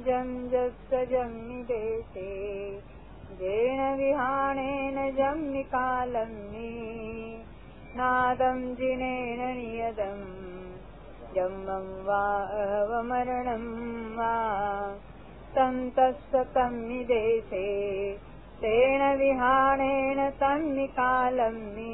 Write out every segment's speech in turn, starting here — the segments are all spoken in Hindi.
जम जस्य जम्निदेशे जेन विहाणेन जम्निकालम्नि नादं जिनेन नियदम् जम्मं वा अवमरणं वा तन्तस्य तन्निदेशे तेन विहाणेन तन्निकालम्नि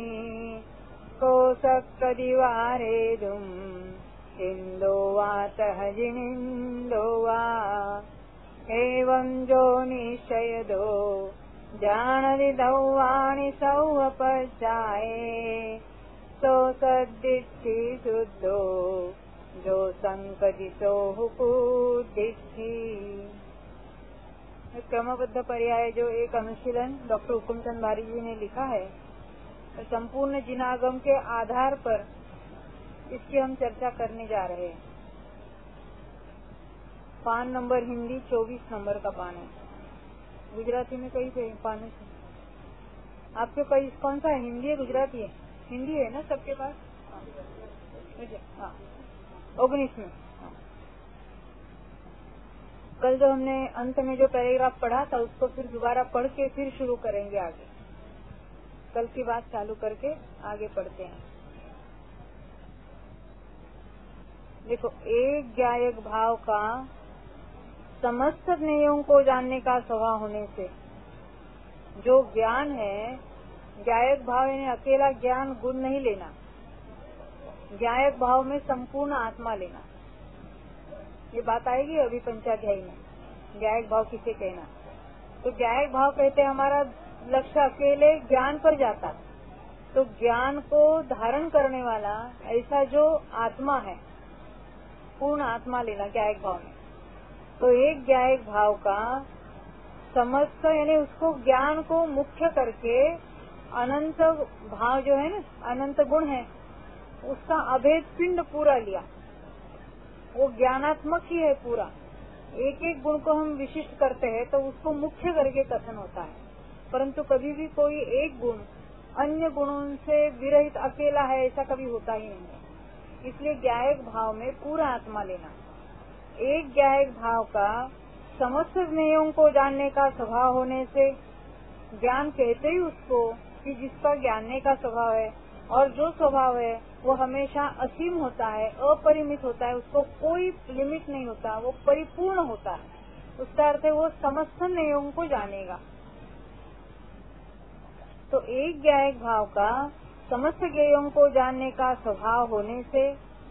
कोशकदिवारेदुम् इन्दो वा तहजिनिन्दो वा एवं जो निश्चयदो जानदिदौ वाणि सौपचाये सो सद्दिष्टि शुद्धो जो संकटितो हुकुदिष्टि। क्रमबद्ध पर्याय जो एक अनुशीलन डॉक्टर हुकुमचंद बारी जी ने लिखा है, संपूर्ण जिनागम के आधार पर इसकी हम चर्चा करने जा रहे हैं। पान नंबर हिंदी 24 नंबर का पान है। गुजराती में कई पान है आपके पास? कौन सा है, हिंदी है गुजराती है? हिंदी है ना सबके पास? हाँ 19 में। कल जो हमने अंत में जो पैराग्राफ पढ़ा था उसको फिर दोबारा पढ़ के फिर शुरू करेंगे आगे। कल की बात चालू करके आगे पढ़ते हैं। देखो, एक ज्ञायक भाव का समस्त ज्ञेयों को जानने का स्वभाव होने से जो ज्ञान है, ज्ञायक भाव यानी अकेला ज्ञान गुण नहीं लेना, ज्ञायक भाव में संपूर्ण आत्मा लेना। ये बात आएगी अभी पंचाध्यायी में, ज्ञायक भाव किसे कहना। तो ज्ञायक भाव कहते हैं हमारा लक्ष्य अकेले ज्ञान पर जाता, तो ज्ञान को धारण करने वाला ऐसा जो आत्मा है, पूर्ण आत्मा लेना ज्ञायक भाव में। तो एक ज्ञायक भाव का समस्त यानी उसको ज्ञान को मुख्य करके अनंत भाव जो है ना, अनंत गुण है, उसका अभेद पिंड पूरा लिया। वो ज्ञानात्मक ही है पूरा। एक एक गुण को हम विशिष्ट करते हैं तो उसको मुख्य करके कथन होता है, परंतु कभी भी कोई एक गुण अन्य गुणों से विरहित अकेला है ऐसा कभी होता ही नहीं है। इसलिए ज्ञायक भाव में पूरा आत्मा लेना। एक ज्ञायक भाव का समस्त ज्ञेयों को जानने का स्वभाव होने से ज्ञान कहते ही उसको कि जिसका जानने का स्वभाव है, और जो स्वभाव है वो हमेशा असीम होता है, अपरिमित होता है, उसको कोई लिमिट नहीं होता, वो परिपूर्ण होता है। उसका अर्थ है वो समस्त ज्ञेयों को जानेगा। तो एक ज्ञायक भाव का समस्त ज्ञेयों को जानने का स्वभाव होने से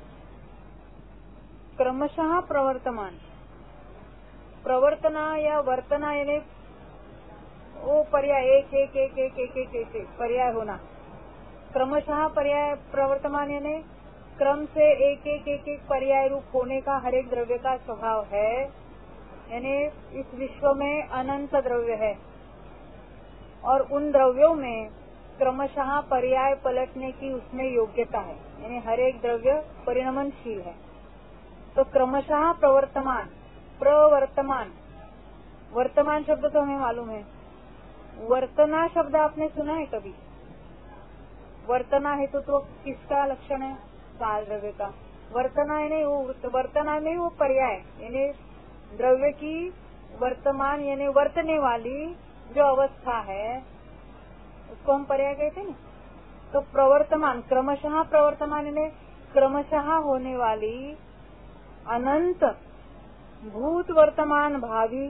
क्रमशः प्रवर्तमान, प्रवर्तना या वर्तना यानी वो पर्याय एक एक एक एक एक एक एक एक पर्याय होना। क्रमशः पर्याय प्रवर्तमान यानी क्रम से एक एक एक एक पर्याय रूप होने का हर एक द्रव्य का स्वभाव है। यानी इस विश्व में अनंत द्रव्य है और उन द्रव्यों में क्रमशः पर्याय पलटने की उसमें योग्यता है, यानी हर एक द्रव्य परिणमनशील है। तो क्रमशः प्रवर्तमान, प्रवर्तमान, वर्तमान शब्द तो हमें मालूम है। वर्तना शब्द आपने सुना है कभी? वर्तना है तो किसका लक्षण है? काल द्रव्य का। वर्तना है नहीं, वो वर्तना नहीं, वो पर्याय यानी द्रव्य की वर्तमान यानी वर्तने वाली जो अवस्था है उसको हम पर्याय कहते हैं ना। तो प्रवर्तमान, क्रमशः प्रवर्तमान यानी क्रमशः होने वाली अनंत भूत वर्तमान भावी।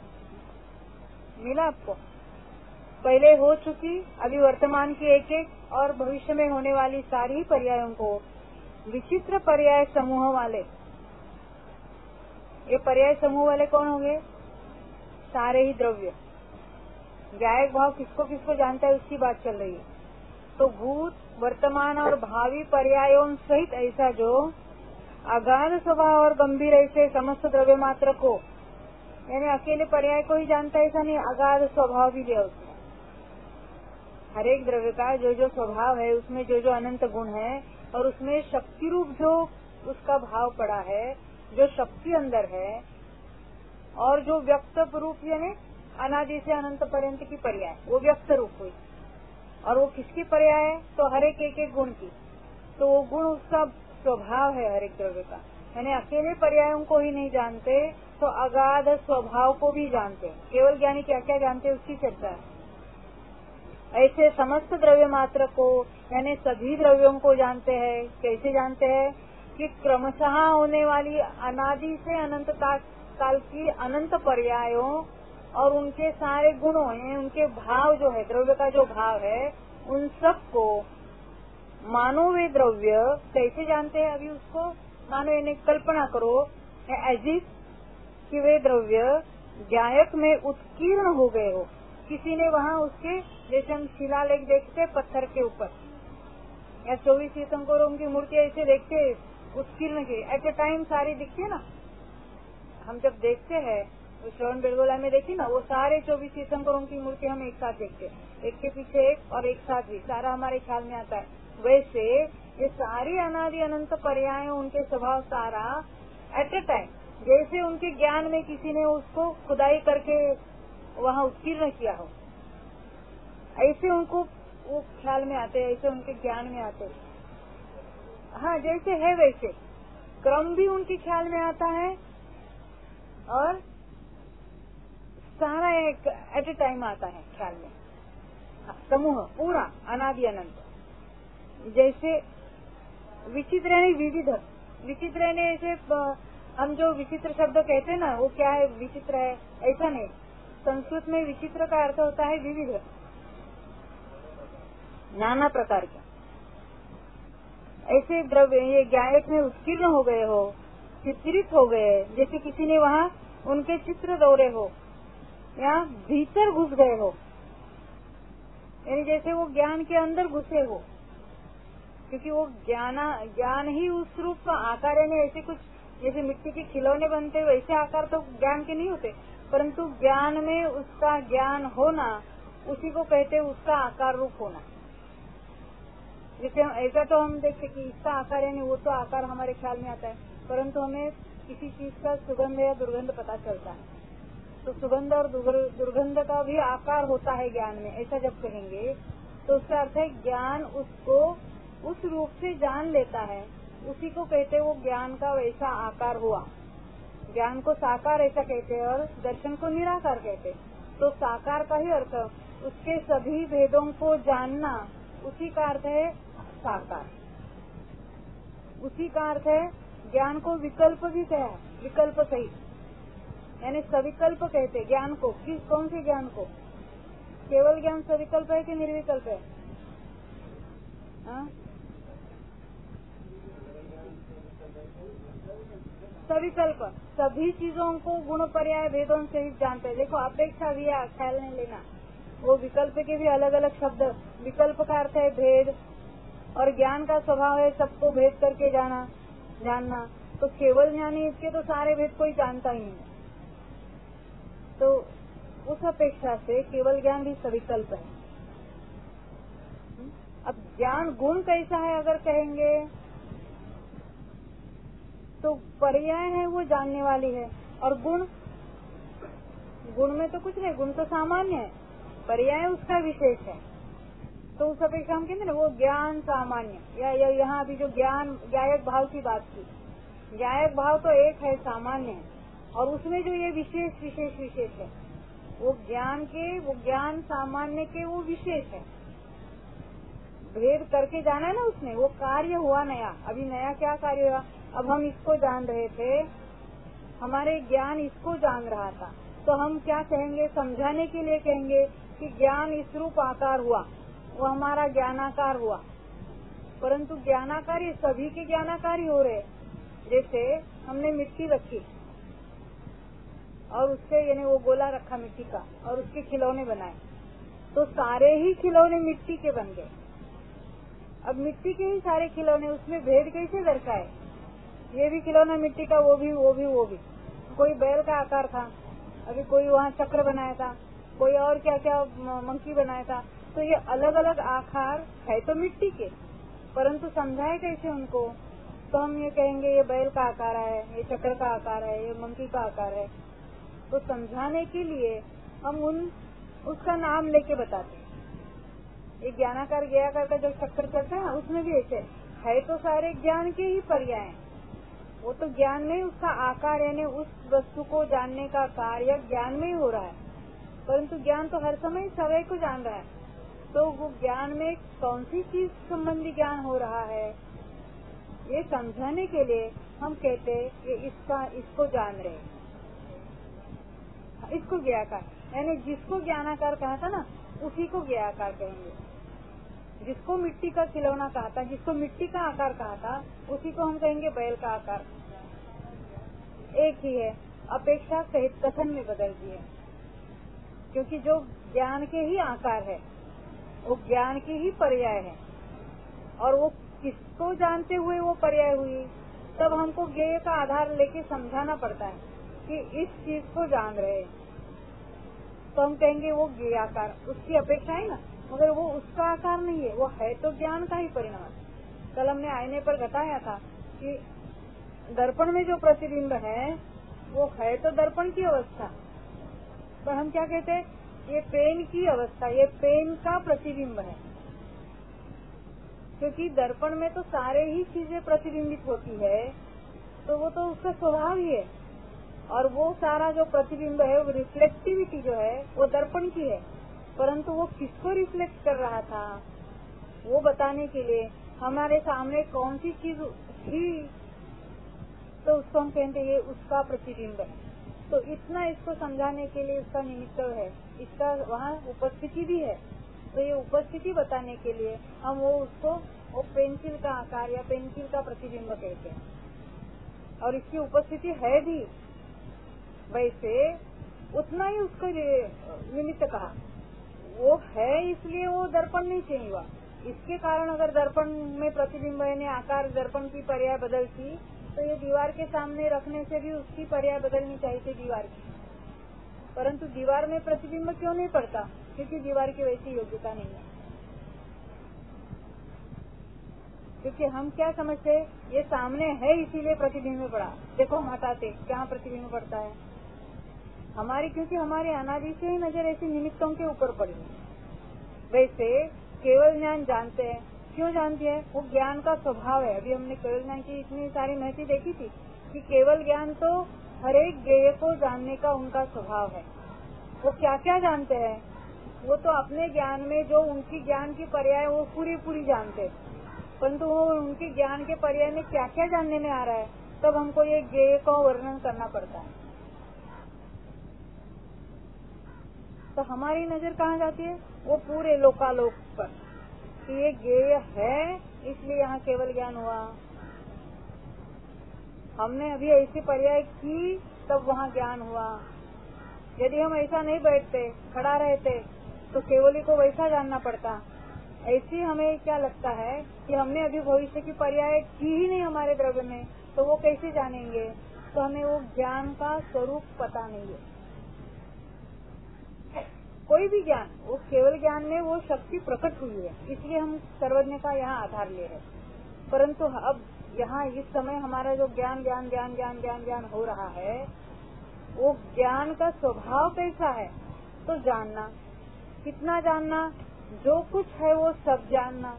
मिला आपको? पहले हो चुकी, अभी वर्तमान की एक एक और भविष्य में होने वाली सारी पर्यायों को विचित्र पर्याय समूह वाले, ये पर्याय समूह वाले कौन होंगे? सारे ही द्रव्य। ज्ञायक भाव किसको किसको जानता है उसकी बात चल रही है। तो भूत वर्तमान और भावी पर्यायों सहित ऐसा जो अगाध स्वभाव और गंभीर ऐसे समस्त द्रव्य मात्र को, यानी अकेले पर्याय को ही जानता है ऐसा नहीं, अगाध स्वभाव भी दिया उसने। हर एक द्रव्य का जो जो स्वभाव है, उसमें जो जो अनंत गुण है, और उसमें शक्ति रूप जो उसका भाव पड़ा है, जो शक्ति अंदर है, और जो व्यक्त रूप यानी अनादि से अनंत पर्यंत की पर्याय, वो व्यक्त रूप हुई। और वो किसकी पर्याय है? तो हर एक एक गुण की। तो वो गुण उसका स्वभाव है हर एक द्रव्य का, यानी अकेले पर्यायों को ही नहीं जानते, तो अगाध स्वभाव को भी जानते हैं। केवल ज्ञानी क्या क्या जानते हैं उसकी चर्चा है। ऐसे समस्त द्रव्य मात्र को यानी सभी द्रव्यों को जानते हैं। कैसे जानते हैं कि क्रमशः होने वाली अनादि से अनंत काल की अनंत पर्यायों और उनके सारे गुणों हैं, उनके भाव जो है, द्रव्य का जो भाव है, उन सब को मानो वे द्रव्य कैसे जानते हैं। अभी उसको मानो इन्हें कल्पना करो एज इफ कि वे द्रव्य गायक में उत्कीर्ण हो गए हो। किसी ने वहाँ उसके, जैसे हम शिलालेख देखते पत्थर के ऊपर या 24 तीर्थंकरों की मूर्ति ऐसे देखते उत्कीर्ण की एट ए टाइम सारी दिखती है ना। हम जब देखते हैं श्रवण बेलगोला में देखी ना, वो सारे 24 तीर्थंकरों की मूर्ति हम एक साथ देखते हैं, एक के पीछे एक और एक साथ भी सारा हमारे ख्याल में आता है। वैसे ये सारी अनादि अनंत पर्याय, उनके स्वभाव सारा एट ए टाइम, जैसे उनके ज्ञान में किसी ने उसको खुदाई करके वहाँ उत्कीर्ण किया हो, ऐसे उनको वो ख्याल में आते, ऐसे उनके ज्ञान में आते। हाँ, जैसे है वैसे क्रम भी उनके ख्याल में आता है और सारा एक एट ए टाइम आता है ख्याल में। समूह पूरा अनादि अनंत। जैसे विचित्र है, विविध। विचित्र है ऐसे हम जो विचित्र शब्द कहते हैं ना, वो क्या है, विचित्र है ऐसा नहीं। संस्कृत में विचित्र का अर्थ होता है विविध, नाना प्रकार का। ऐसे द्रव्य ये गायक में उत्कीर्ण हो गए हो, चित्रित हो गए, जैसे किसी ने वहाँ उनके चित्र दौरे हो या भीतर घुस गए हो, यानी जैसे वो ज्ञान के अंदर घुसे हो। क्योंकि वो ज्ञान ही उस रूप का आकार है। नहीं ऐसे कुछ जैसे मिट्टी के खिलौने बनते वैसे आकार तो ज्ञान के नहीं होते, परंतु ज्ञान में उसका ज्ञान होना, उसी को कहते हैं उसका आकार रूप होना। जैसे ऐसा तो हम देखते कि इसका आकार है नहीं, वो तो आकार हमारे ख्याल में आता है, परंतु हमें किसी चीज का सुगंध या दुर्गंध पता चलता है। तो सुगंध और दुर्गंध का भी आकार होता है ज्ञान में, ऐसा जब कहेंगे तो उसका अर्थ है ज्ञान उसको उस रूप से जान लेता है, उसी को कहते हैं वो ज्ञान का वैसा आकार हुआ। ज्ञान को साकार ऐसा कहते हैं और दर्शन को निराकार कहते हैं। तो साकार का ही अर्थ उसके सभी भेदों को जानना, उसी का अर्थ है साकार। उसी का अर्थ है ज्ञान को विकल्प भी कहा, विकल्प सही, यानी सविकल्प कहते ज्ञान को। किस कौन से ज्ञान को? केवल ज्ञान सविकल्प है कि निर्विकल्प है? सविकल्प, सभी चीजों को गुण पर्याय भेदों से ही जानते हैं। देखो अपेक्षा भी ख्याल नहीं लेना, वो विकल्प के भी अलग अलग शब्द। विकल्प का अर्थ है भेद, और ज्ञान का स्वभाव है सबको भेद करके जानना। तो केवल ज्ञानी इसके तो सारे भेद कोई जानता ही नहीं। तो उस अपेक्षा से केवल ज्ञान भी सविकल्प है। अब ज्ञान गुण कैसा है अगर कहेंगे तो पर्याय है वो जानने वाली है, और गुण में तो कुछ नहीं, गुण तो सामान्य है, पर्याय उसका विशेष है। तो उस अपेक्षा हम कहते ना वो ज्ञान सामान्य, या यहाँ अभी जो ज्ञान गायक भाव की बात की, गायक भाव तो एक है, सामान्य है, और उसमें जो ये विशेष है, वो ज्ञान सामान्य के वो विशेष है। भेद करके जाना है ना उसमें, वो कार्य हुआ नया। अभी नया क्या कार्य हुआ? अब हम इसको जान रहे थे, हमारे ज्ञान इसको जान रहा था, तो हम क्या कहेंगे? समझाने के लिए कहेंगे कि ज्ञान इस रूप आकार हुआ, वो हमारा ज्ञानाकार हुआ। परंतु ज्ञानाकारी सभी के ज्ञानाकारी हो रहे। जैसे हमने मिट्टी रखी और उससे यानी वो गोला रखा मिट्टी का और उसके खिलौने बनाए, तो सारे ही खिलौने मिट्टी के बन गए। अब मिट्टी के ही सारे खिलौने, उसमें भेद कैसे दर्शाए? ये भी खिलौना मिट्टी का, वो भी। कोई बैल का आकार था, अभी कोई वहाँ चक्र बनाया था, कोई और क्या मंकी बनाया था। तो ये अलग अलग आकार है तो मिट्टी के, परंतु समझाए कैसे उनको? तो हम ये कहेंगे ये बैल का आकार है, ये चक्र का आकार है, ये मंकी का आकार है। तो समझाने के लिए हम उसका नाम लेके बताते हैं। ये ज्ञानाकार ज्ञायाकार का जो चक्कर चलता है उसमें भी ऐसे है तो सारे ज्ञान के ही पर्याय हैं, वो तो ज्ञान में उसका आकार यानी उस वस्तु को जानने का कार्य ज्ञान में ही हो रहा है, परंतु ज्ञान तो हर समय सवय को जान रहा है। तो वो ज्ञान में कौन सी चीज संबंधी ज्ञान हो रहा है, ये समझाने के लिए हम कहते ये इसको जान रहे, इसको ज्ञाकार, यानी जिसको ज्ञानाकार कहा था ना उसी को ज्ञाकार कहेंगे। जिसको मिट्टी का खिलौना कहा था, जिसको मिट्टी का आकार कहा था, उसी को हम कहेंगे बैल का आकार। एक ही है, अपेक्षा सहित कथन में बदल दिए, क्योंकि जो ज्ञान के ही आकार है वो ज्ञान की ही पर्याय है, और वो किसको जानते हुए वो पर्याय हुई, तब हमको ज्ञेय का आधार लेके समझाना पड़ता है कि इस चीज को जान रहे, तो हम कहेंगे वो ज्ञेय आकार। उसकी अपेक्षा है ना, मगर वो उसका आकार नहीं है, वो है तो ज्ञान का ही परिणाम। कल हमने आईने पर बताया था कि दर्पण में जो प्रतिबिंब है वो है तो दर्पण की अवस्था, पर हम क्या कहते हैं, ये पेन की अवस्था, ये पेन का प्रतिबिंब है, क्योंकि दर्पण में तो सारे ही चीजें प्रतिबिंबित होती है, तो वो तो उसका स्वभाव ही है। और वो सारा जो प्रतिबिंब है, वो रिफ्लेक्टिविटी जो है वो दर्पण की है, परंतु वो किसको रिफ्लेक्ट कर रहा था वो बताने के लिए हमारे सामने कौन सी चीज थी, तो उसको हम कहते हैं ये उसका प्रतिबिंब है। तो इतना इसको समझाने के लिए उसका निमित्त है, इसका वहाँ उपस्थिति भी है, तो ये उपस्थिति बताने के लिए हम उसको पेंसिल का आकार या पेंसिल का प्रतिबिंब कहते हैं, और इसकी उपस्थिति है भी, वैसे उतना ही उसको निमित्त कहा, वो है इसलिए वो दर्पण नहीं चाहिए हुआ। इसके कारण अगर दर्पण में प्रतिबिंब ने आकार दर्पण की पर्याय बदलती, तो ये दीवार के सामने रखने से भी उसकी पर्याय बदलनी चाहिए थी दीवार की, परंतु दीवार में प्रतिबिंब क्यों नहीं पड़ता, क्योंकि दीवार की वैसी योग्यता नहीं है। क्योंकि हम क्या समझते, ये सामने है इसीलिए प्रतिबिंब पड़ा, देखो हम हटाते क्या प्रतिबिंब पड़ता है हमारी, क्योंकि हमारे अनादि से ही नजर ऐसी निमित्तों के ऊपर पड़ी। वैसे केवल ज्ञान जानते हैं, क्यों जानते हैं, वो ज्ञान का स्वभाव है। अभी हमने केवल ज्ञान की इतनी सारी महती देखी थी कि केवल ज्ञान तो हर एक ज्ञेय को जानने का उनका स्वभाव है। वो क्या क्या जानते हैं, वो तो अपने ज्ञान में जो उनकी ज्ञान की पर्याय वो पूरी जानते, परंतु वो उनके ज्ञान के पर्याय में क्या क्या जानने में आ रहा है, तब हमको ये ज्ञेय का वर्णन करना पड़ता है। तो हमारी नजर कहाँ जाती है, वो पूरे लोकालोक पर, कि ये ज्ञेय है इसलिए यहाँ केवल ज्ञान हुआ। हमने अभी ऐसी पर्याय की तब वहाँ ज्ञान हुआ। यदि हम ऐसा नहीं बैठते, खड़ा रहते, तो केवली को वैसा जानना पड़ता। ऐसी हमें क्या लगता है कि हमने अभी भविष्य की पर्याय की ही नहीं हमारे द्रव्य में, तो वो कैसे जानेंगे, तो हमें वो ज्ञान का स्वरूप पता नहीं है। कोई भी ज्ञान, वो केवल ज्ञान में वो शक्ति प्रकट हुई है, इसलिए हम सर्वज्ञ का यहाँ आधार ले रहे। परंतु अब यहाँ इस समय हमारा जो ज्ञान ज्ञान ज्ञान ज्ञान ज्ञान ज्ञान हो रहा है, वो ज्ञान का स्वभाव कैसा है, तो जानना, कितना जानना, जो कुछ है वो सब जानना।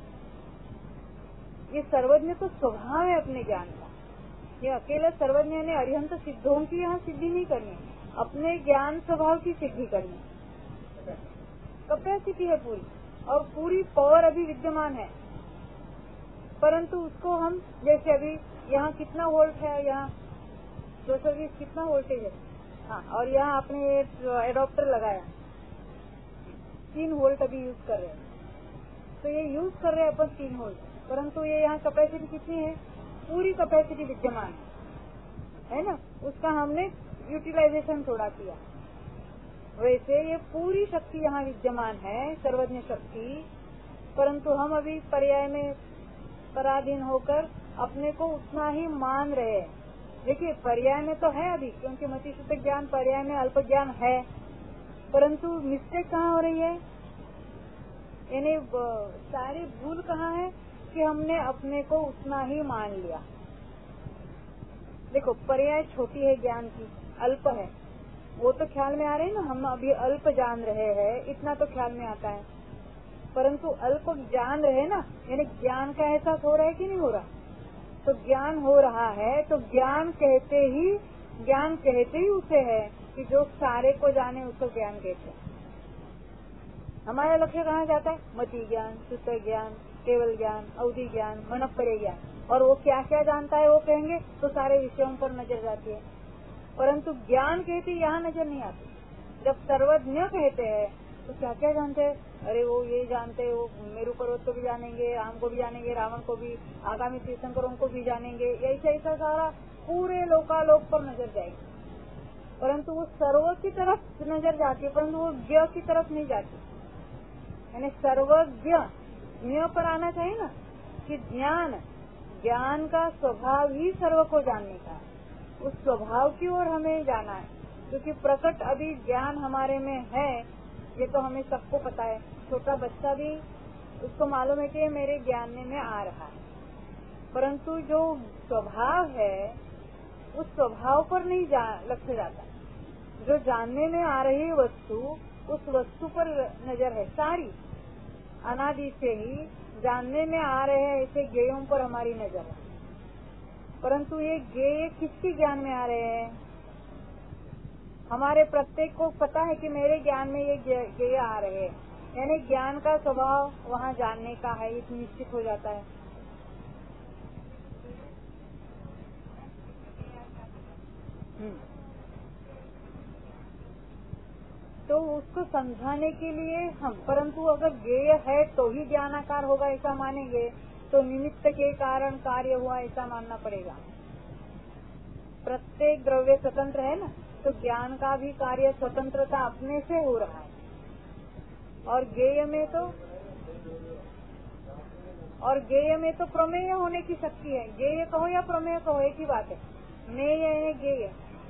ये सर्वज्ञ तो स्वभाव है अपने ज्ञान का। ये अकेले सर्वज्ञ ने अरिहंत सिद्धों की यहाँ सिद्धि नहीं करनी, अपने ज्ञान स्वभाव की सिद्धि करनी। कैपेसिटी है पूरी, और पूरी पावर अभी विद्यमान है, परंतु उसको हम, जैसे अभी यहाँ कितना वोल्ट है, यहाँ 220 कितना वोल्टेज है, हाँ, और यहाँ आपने एडॉप्टर लगाया 3 वोल्ट अभी यूज कर रहे हैं, तो ये यूज कर रहे हैं अपन 3 वोल्ट, परंतु ये यहाँ कैपेसिटी कितनी है, पूरी कैपेसिटी विद्यमान है ना, उसका हमने यूटिलाइजेशन थोड़ा किया। वैसे ये पूरी शक्ति यहाँ विद्यमान है, सर्वज्ञ शक्ति, परंतु हम अभी पर्याय में पराधीन होकर अपने को उतना ही मान रहे हैं। देखिए पर्याय में तो है अभी, क्योंकि मतिशुद्ध ज्ञान पर्याय में अल्प ज्ञान है, परंतु मिस्टेक कहाँ हो रही है, यानी सारी भूल कहाँ है कि हमने अपने को उतना ही मान लिया। देखो पर्याय छोटी है ज्ञान की, अल्प है, वो तो ख्याल में आ रहे है ना, हम अभी अल्प जान रहे हैं, इतना तो ख्याल में आता है, परंतु अल्प जान रहे ना, यानी ज्ञान का एहसास हो रहा है कि नहीं हो रहा, तो ज्ञान हो रहा है, तो ज्ञान कहते ही उसे है कि जो सारे को जाने उसको ज्ञान कहते हैं। हमारा लक्ष्य कहाँ जाता है? मति ज्ञान, शुद्ध ज्ञान, केवल ज्ञान, अवधि ज्ञान, मनःपरे ज्ञान। और वो क्या क्या जानता है वो कहेंगे तो सारे विषयों पर नजर जाती है, परंतु ज्ञान कहते यहाँ नजर नहीं आती। जब सर्वज्ञ कहते हैं तो क्या क्या जानते हैं? अरे वो ये जानते हैं, वो मेरू पर्वत को भी जानेंगे, राम को भी जानेंगे, रावण को भी, आगामी तीर्थंकरों को भी जानेंगे, ऐसा सारा पूरे लोकालोक पर नजर जाएगी। परंतु वो सर्व की तरफ नजर जाती है, परंतु वो ज्ञ की तरफ नहीं जाती। यानी सर्वज्ञ ज्ञ पर आना चाहिए ना, कि ज्ञान का स्वभाव ही सर्व को जानने का है। उस स्वभाव की ओर हमें जाना है, क्योंकि प्रकट अभी ज्ञान हमारे में है, ये तो हमें सबको पता है। छोटा बच्चा भी उसको मालूम है कि मेरे ज्ञान में आ रहा है, परंतु जो स्वभाव है उस स्वभाव पर नहीं लक्ष्य जाता। जो जानने में आ रही वस्तु, उस वस्तु पर नजर है सारी। अनादि से ही जानने में आ रहे हैं ऐसे ज्ञेयों पर हमारी नजर है, परंतु ये ज्ञेय किसके ज्ञान में आ रहे हैं? हमारे प्रत्येक को पता है कि मेरे ज्ञान में ये ज्ञेय आ रहे हैं, यानी ज्ञान का स्वभाव वहाँ जानने का है, ये निश्चित हो जाता है। तो उसको समझाने के लिए हम, परंतु अगर ज्ञेय है तो ही ज्ञानाकार होगा ऐसा मानेंगे तो निमित्त के कारण कार्य हुआ ऐसा मानना पड़ेगा। प्रत्येक द्रव्य स्वतंत्र है ना, तो ज्ञान का भी कार्य स्वतंत्रता अपने से हो रहा है। और ज्ञेय में तो प्रमेय होने की शक्ति है। ज्ञेय कहो या प्रमेय कहो एक ही बात है, मेय है ज्ञेय।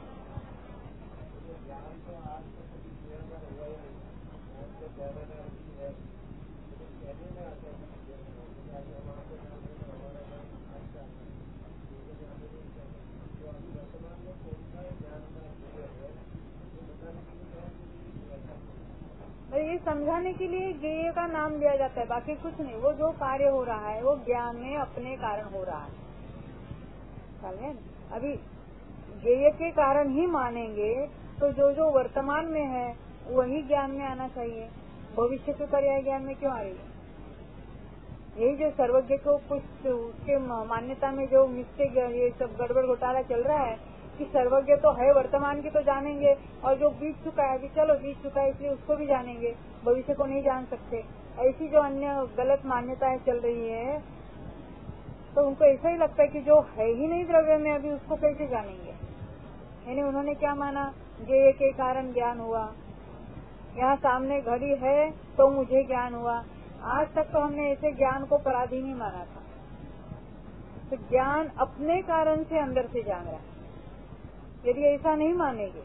ये समझाने के लिए ज्ञेय का नाम लिया जाता है, बाकी कुछ नहीं। वो जो कार्य हो रहा है वो ज्ञान में अपने कारण हो रहा है। अभी ज्ञेय के कारण ही मानेंगे तो जो वर्तमान में है वही ज्ञान में आना चाहिए। भविष्य के पर्याय ज्ञान में क्यों आ रही है? यही जो सर्वज्ञ को कुछ उसके मान्यता में जो मिस्टेक, ये सब गड़बड़ घोटाला चल रहा है कि सर्वज्ञ तो है, वर्तमान की तो जानेंगे, और जो बीत चुका है, अभी चलो बीत चुका है इसलिए उसको भी जानेंगे, भविष्य को नहीं जान सकते। ऐसी जो अन्य गलत मान्यताएं चल रही है, तो उनको ऐसा ही लगता है कि जो है ही नहीं द्रव्य में अभी उसको कैसे जानेंगे। यानी उन्होंने क्या माना? ज्ञेय के कारण ज्ञान हुआ, यहाँ सामने घड़ी है तो मुझे ज्ञान हुआ। आज तक तो हमने ऐसे ज्ञान को पराधीन ही माना था। तो ज्ञान अपने कारण से अंदर से जान रहा है। यदि ऐसा नहीं मानेंगे,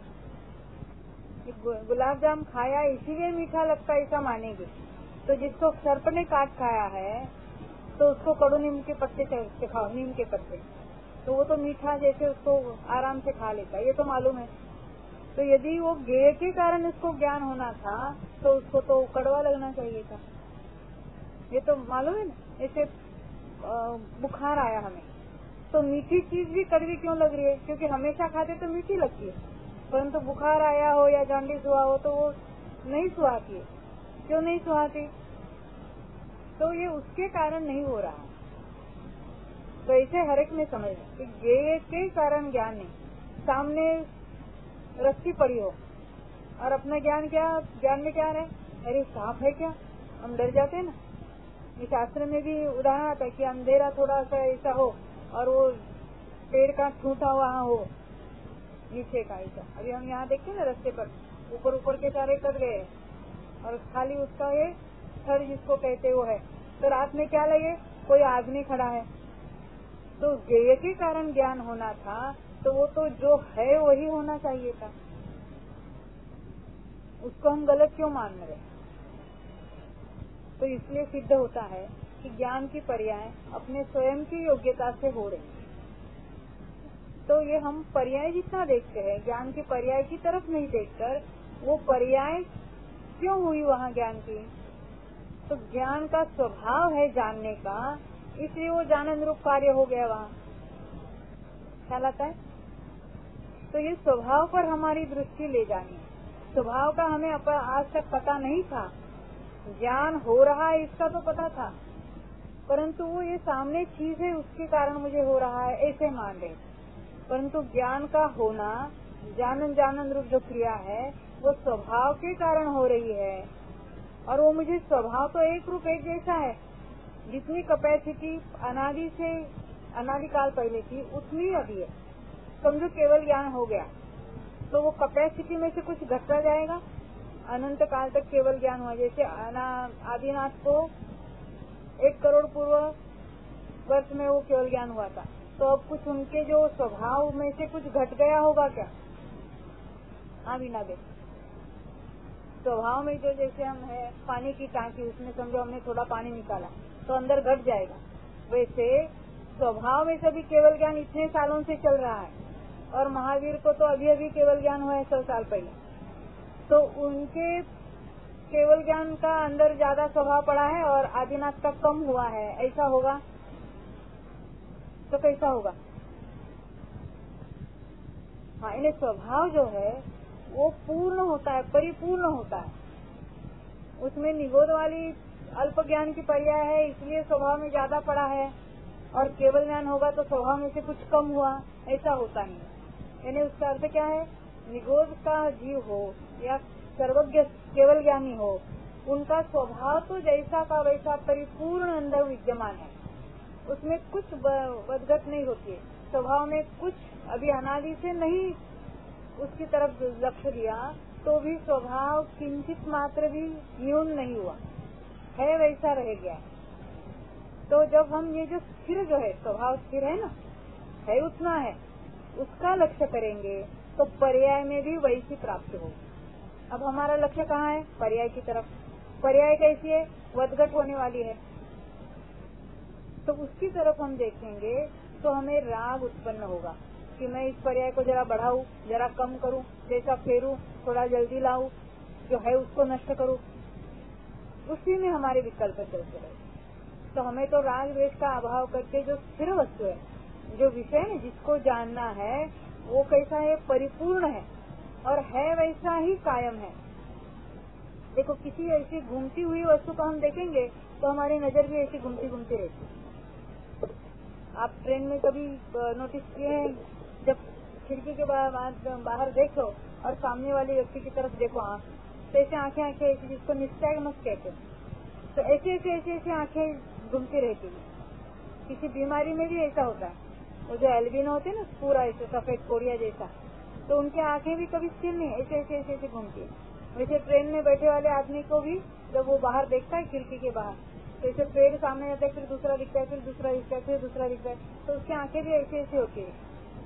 गुलाब जाम खाया इसीलिए मीठा लगता है ऐसा मानेंगे, तो जिसको सर्प ने काट खाया है तो उसको कड़ू नीम के पत्ते से खाओ, नीम के पत्ते, तो वो तो मीठा जैसे उसको आराम से खा लेता है, ये तो मालूम है। तो यदि वो ज्ञेय के कारण उसको ज्ञान होना था तो उसको तो कड़वा लगना चाहिए था, ये तो मालूम है ना। जैसे बुखार आया हमें, तो मीठी चीज भी कड़वी क्यों लग रही है? क्योंकि हमेशा खाते तो मीठी लगती है, परंतु बुखार आया हो या जॉन्डिस हुआ हो तो वो नहीं सुहाती है। क्यों नहीं सुहाती? तो ये उसके कारण नहीं हो रहा है। तो ऐसे हर एक में समझ कि ज्ञेय के कारण ज्ञान नहीं। सामने रस्सी पड़ी हो और अपना ज्ञान में क्या रहे? अरे सांप है क्या? हम डर जाते हैं ना। इस शास्त्र में भी उदाहरण आता है कि अंधेरा थोड़ा सा ऐसा हो और वो पेड़ का ठूठा वहाँ हो नीचे का ऐसा। अभी हम यहाँ देखते हैं ना रास्ते पर ऊपर के सारे कट गए और खाली उसका ये थर जिसको कहते वो है, तो रात में क्या लगे? कोई आदमी खड़ा है। तो ज्ञेय के कारण ज्ञान होना था, तो वो तो जो है वही होना चाहिए था, उसको हम गलत क्यों मान रहे? तो इसलिए सिद्ध होता है कि ज्ञान की पर्याय अपने स्वयं की योग्यता से हो रही है। तो ये हम पर्याय जितना देखते हैं, ज्ञान की पर्याय की तरफ नहीं देखकर वो पर्याय क्यों हुई वहाँ ज्ञान की? तो ज्ञान का स्वभाव है जानने का, इसलिए वो जानन रूप कार्य हो गया वहाँ। ख्याल आता है। तो ये स्वभाव पर हमारी दृष्टि ले जानी है। स्वभाव का हमें आज तक पता नहीं था, ज्ञान हो रहा है इसका तो पता था, परंतु वो ये सामने चीज है उसके कारण मुझे हो रहा है ऐसे मान रहे। परंतु ज्ञान का होना, जानन रूप जो क्रिया है वो स्वभाव के कारण हो रही है, और वो मुझे स्वभाव तो एक रूप एक जैसा है। जितनी कैपेसिटी अनादिकाल पहले थी उतनी अभी है। समझो केवल ज्ञान हो गया तो वो कैपेसिटी में से कुछ घटता जाएगा। अनंत काल तक केवल ज्ञान हुआ, जैसे आदिनाथ को 1 करोड़ पूर्व वर्ष में वो केवल ज्ञान हुआ था, तो अब कुछ उनके जो स्वभाव में से कुछ घट गया होगा क्या? हाँ बिना दे स्वभाव में जो, जैसे हम है पानी की टांकी, उसमें समझो हमने थोड़ा पानी निकाला तो अंदर घट जाएगा। वैसे स्वभाव में सभी केवल ज्ञान इतने सालों से चल रहा है, और महावीर को तो अभी अभी केवल ज्ञान हुआ है 100 साल पहले, तो उनके केवल ज्ञान का अंदर ज्यादा स्वभाव पड़ा है और आदिनाथ का कम हुआ है, ऐसा होगा तो कैसा होगा? हाँ, इन्हें स्वभाव जो है वो पूर्ण होता है, परिपूर्ण होता है। उसमें निगोद वाली अल्प ज्ञान की पर्याय है, इसलिए स्वभाव में ज्यादा पड़ा है, और केवल ज्ञान होगा तो स्वभाव में से कुछ कम हुआ, ऐसा होता नहीं। यानी उसका अर्थ क्या है? निगोद का जीव हो या सर्वज्ञ केवल ज्ञानी हो, उनका स्वभाव तो जैसा का वैसा परिपूर्ण अंदर विद्यमान है, उसमें कुछ बदगत नहीं होती है। स्वभाव में कुछ अभी अनादि से नहीं उसकी तरफ लक्ष्य दिया तो भी स्वभाव किंचित मात्र भी न्यून नहीं हुआ है, वैसा रह गया। तो जब हम ये जो स्थिर जो है, स्वभाव स्थिर है ना, है उतना है, उसका लक्ष्य करेंगे तो पर्याय में भी वैसी प्राप्त होगी। अब हमारा लक्ष्य कहाँ है? पर्याय की तरफ। पर्याय कैसी है? वदघट होने वाली है, तो उसकी तरफ हम देखेंगे तो हमें राग उत्पन्न होगा कि मैं इस पर्याय को जरा बढ़ाऊं, जरा कम करूं, जैसा फेरूं, थोड़ा जल्दी लाऊं, जो है उसको नष्ट करूं। उसी में हमारे विकल्प चलते रहे। तो हमें तो राग द्वेष का अभाव करके जो स्थिर वस्तु है, जो विषय है जिसको जानना है, वो कैसा है? परिपूर्ण है, और है वैसा ही कायम है। देखो, किसी ऐसी घूमती हुई वस्तु को हम देखेंगे तो हमारी नजर भी ऐसी घूमती घूमती रहती है। आप ट्रेन में कभी नोटिस किए हैं, जब खिड़की के बाहर देखो और सामने वाले व्यक्ति की तरफ देखो आँख, तो ऐसे आंखें ऐसी, जिसको निस्टैगमस कहते हैं, तो ऐसी आंखें घूमती रहती है। किसी बीमारी में भी ऐसा होता है। वो जो एल्बिनो होते हैं ना, पूरा ऐसे सफेद कोरिया जैसा, तो उनकी आंखें भी कभी स्थिर नहीं, ऐसे घूमती है। वैसे ट्रेन में बैठे वाले आदमी को भी जब वो बाहर देखता है खिड़की के बाहर, तो ऐसे पेड़ सामने आता है, फिर दूसरा दिखता है, फिर दूसरा दिखता है, फिर दूसरा दिखता है, तो उसकी आंखें भी ऐसे होती है।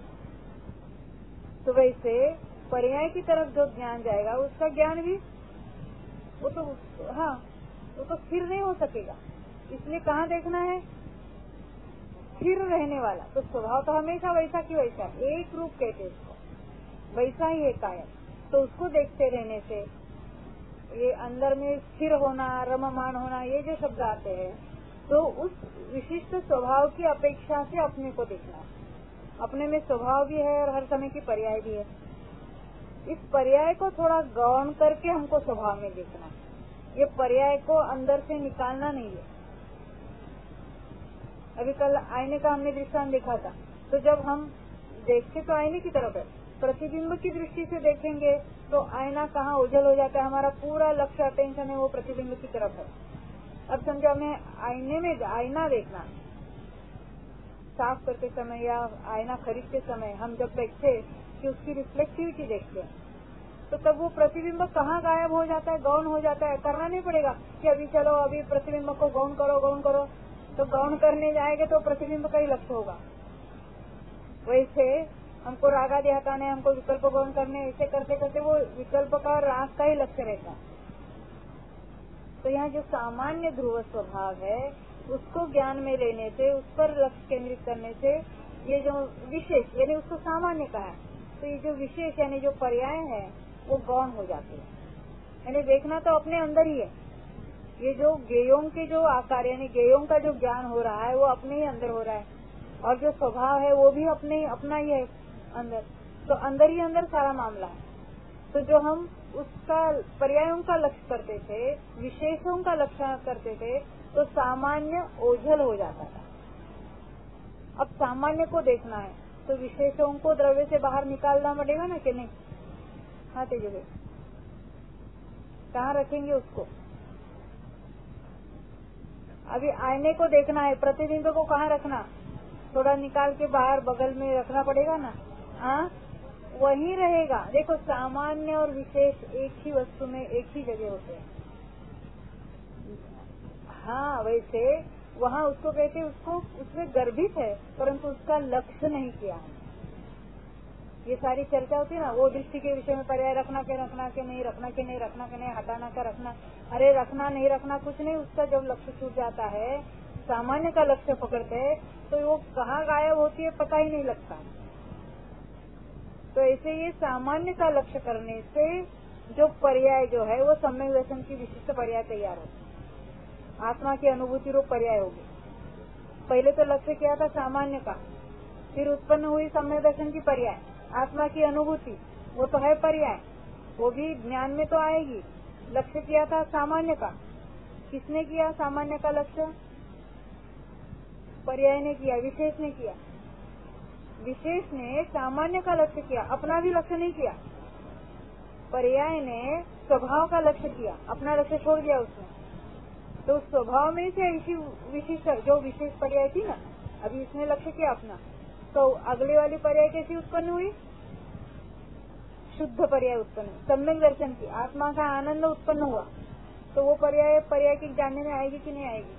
तो वैसे पर्याय की तरफ जो ज्ञान जाएगा, उसका ज्ञान भी वो तो स्थिर नहीं हो सकेगा। इसलिए कहाँ देखना है? स्थिर रहने वाला। तो स्वभाव तो हमेशा वैसा की वैसा, एक रूप कहते उसको, वैसा ही है कायम। तो उसको देखते रहने से ये अंदर में स्थिर होना, रममान होना, ये जो शब्द आते हैं, तो उस विशिष्ट स्वभाव की अपेक्षा से अपने को देखना है। अपने में स्वभाव भी है और हर समय की पर्याय भी है। इस पर्याय को थोड़ा गौण करके हमको स्वभाव में देखना है। ये पर्याय को अंदर से निकालना नहीं है। अभी कल आईने का हमने दृष्टांत देखा था, तो जब हम देखते तो आईने की तरफ है, प्रतिबिंब की दृष्टि से देखेंगे तो आईना कहाँ ओझल हो जाता है, हमारा पूरा लक्ष्य अटेंशन है वो प्रतिबिंब की तरफ है। अब समझो हमें आईने में आईना देखना, साफ करते समय या आईना खरीदते समय हम जब देखते कि उसकी रिफ्लेक्टिविटी देखते हैं, तो तब वो प्रतिबिंब कहाँ गायब हो जाता है, गौण हो जाता है। करना नहीं पड़ेगा कि अभी चलो अभी प्रतिबिंब को गौण करो, तो गौण करने जाएंगे तो प्रतिबिंब का ही लक्ष्य होगा। वैसे हमको राग आदि हटाने, हमको विकल्प गौण करने, ऐसे करते करते वो विकल्प का राग का ही लक्ष्य रहता है। तो यहाँ जो सामान्य ध्रुव स्वभाव है उसको ज्ञान में लेने से, उस पर लक्ष्य केंद्रित करने से, ये जो विशेष यानी उसको सामान्य कहा है, तो ये जो विशेष यानी जो पर्याय है वो गौण हो जाते हैं। यानी देखना तो अपने अंदर ही है। ये जो ज्ञेयों के जो आकार यानी ज्ञेयों का जो ज्ञान हो रहा है वो अपने ही अंदर हो रहा है। और जो स्वभाव है वो भी अपना ही है अंदर, तो अंदर ही अंदर सारा मामला है। तो जो हम उसका पर्यायों का लक्ष्य करते थे, विशेषों का लक्ष्य करते थे, तो सामान्य ओझल हो जाता था। अब सामान्य को देखना है तो विशेषों को द्रव्य से बाहर निकालना पड़ेगा ना, कि नहीं? हाँ तेजो भाई, कहाँ रखेंगे उसको? अभी आईने को देखना है, प्रतिबिंब को कहाँ रखना? थोड़ा निकाल के बाहर बगल में रखना पड़ेगा ना। हाँ, वही रहेगा। देखो, सामान्य और विशेष एक ही वस्तु में एक ही जगह होते हैं। हाँ, वैसे वहाँ उसको कहते हैं, उसको उसमें गर्भित है, परंतु उसका लक्ष्य नहीं किया है। ये सारी चर्चा होती है ना, वो दृष्टि के विषय में पर्याय रखना के नहीं, रखना के नहीं, रखना के नहीं, हटाना का रखना। अरे रखना नहीं रखना कुछ नहीं, उसका जब लक्ष्य छूट जाता है, सामान्य का लक्ष्य पकड़ते हैं, तो वो कहाँ गायब होती है पता ही नहीं लगता। तो ऐसे ये सामान्य का लक्ष्य करने से जो पर्याय जो है वो सम्यक दर्शन की विशिष्ट पर्याय तैयार होती है, आत्मा की अनुभूति रूप पर्याय होगी। पहले तो लक्ष्य किया था सामान्य का, फिर उत्पन्न हुई सम्यक दर्शन की पर्याय, आत्मा की अनुभूति, वो तो है पर्याय, वो भी ज्ञान में तो आएगी। लक्ष्य किया था सामान्य का, किसने किया सामान्य का लक्ष्य? पर्याय ने किया, विशेष ने किया। विशेष ने सामान्य का लक्ष्य किया, अपना भी लक्ष्य नहीं किया। पर्याय ने स्वभाव का लक्ष्य किया, अपना लक्ष्य छोड़ दिया उसने। तो स्वभाव में से ऐसी विशिष्ट जो विशेष पर्याय थी ना, अभी इसने लक्ष्य किया अपना, तो अगले वाली पर्याय कैसी उत्पन्न हुई? शुद्ध पर्याय उत्पन्न, सम्यक दर्शन की, आत्मा का आनंद उत्पन्न हुआ। तो वो पर्याय की जानने में आएगी कि नहीं आएगी?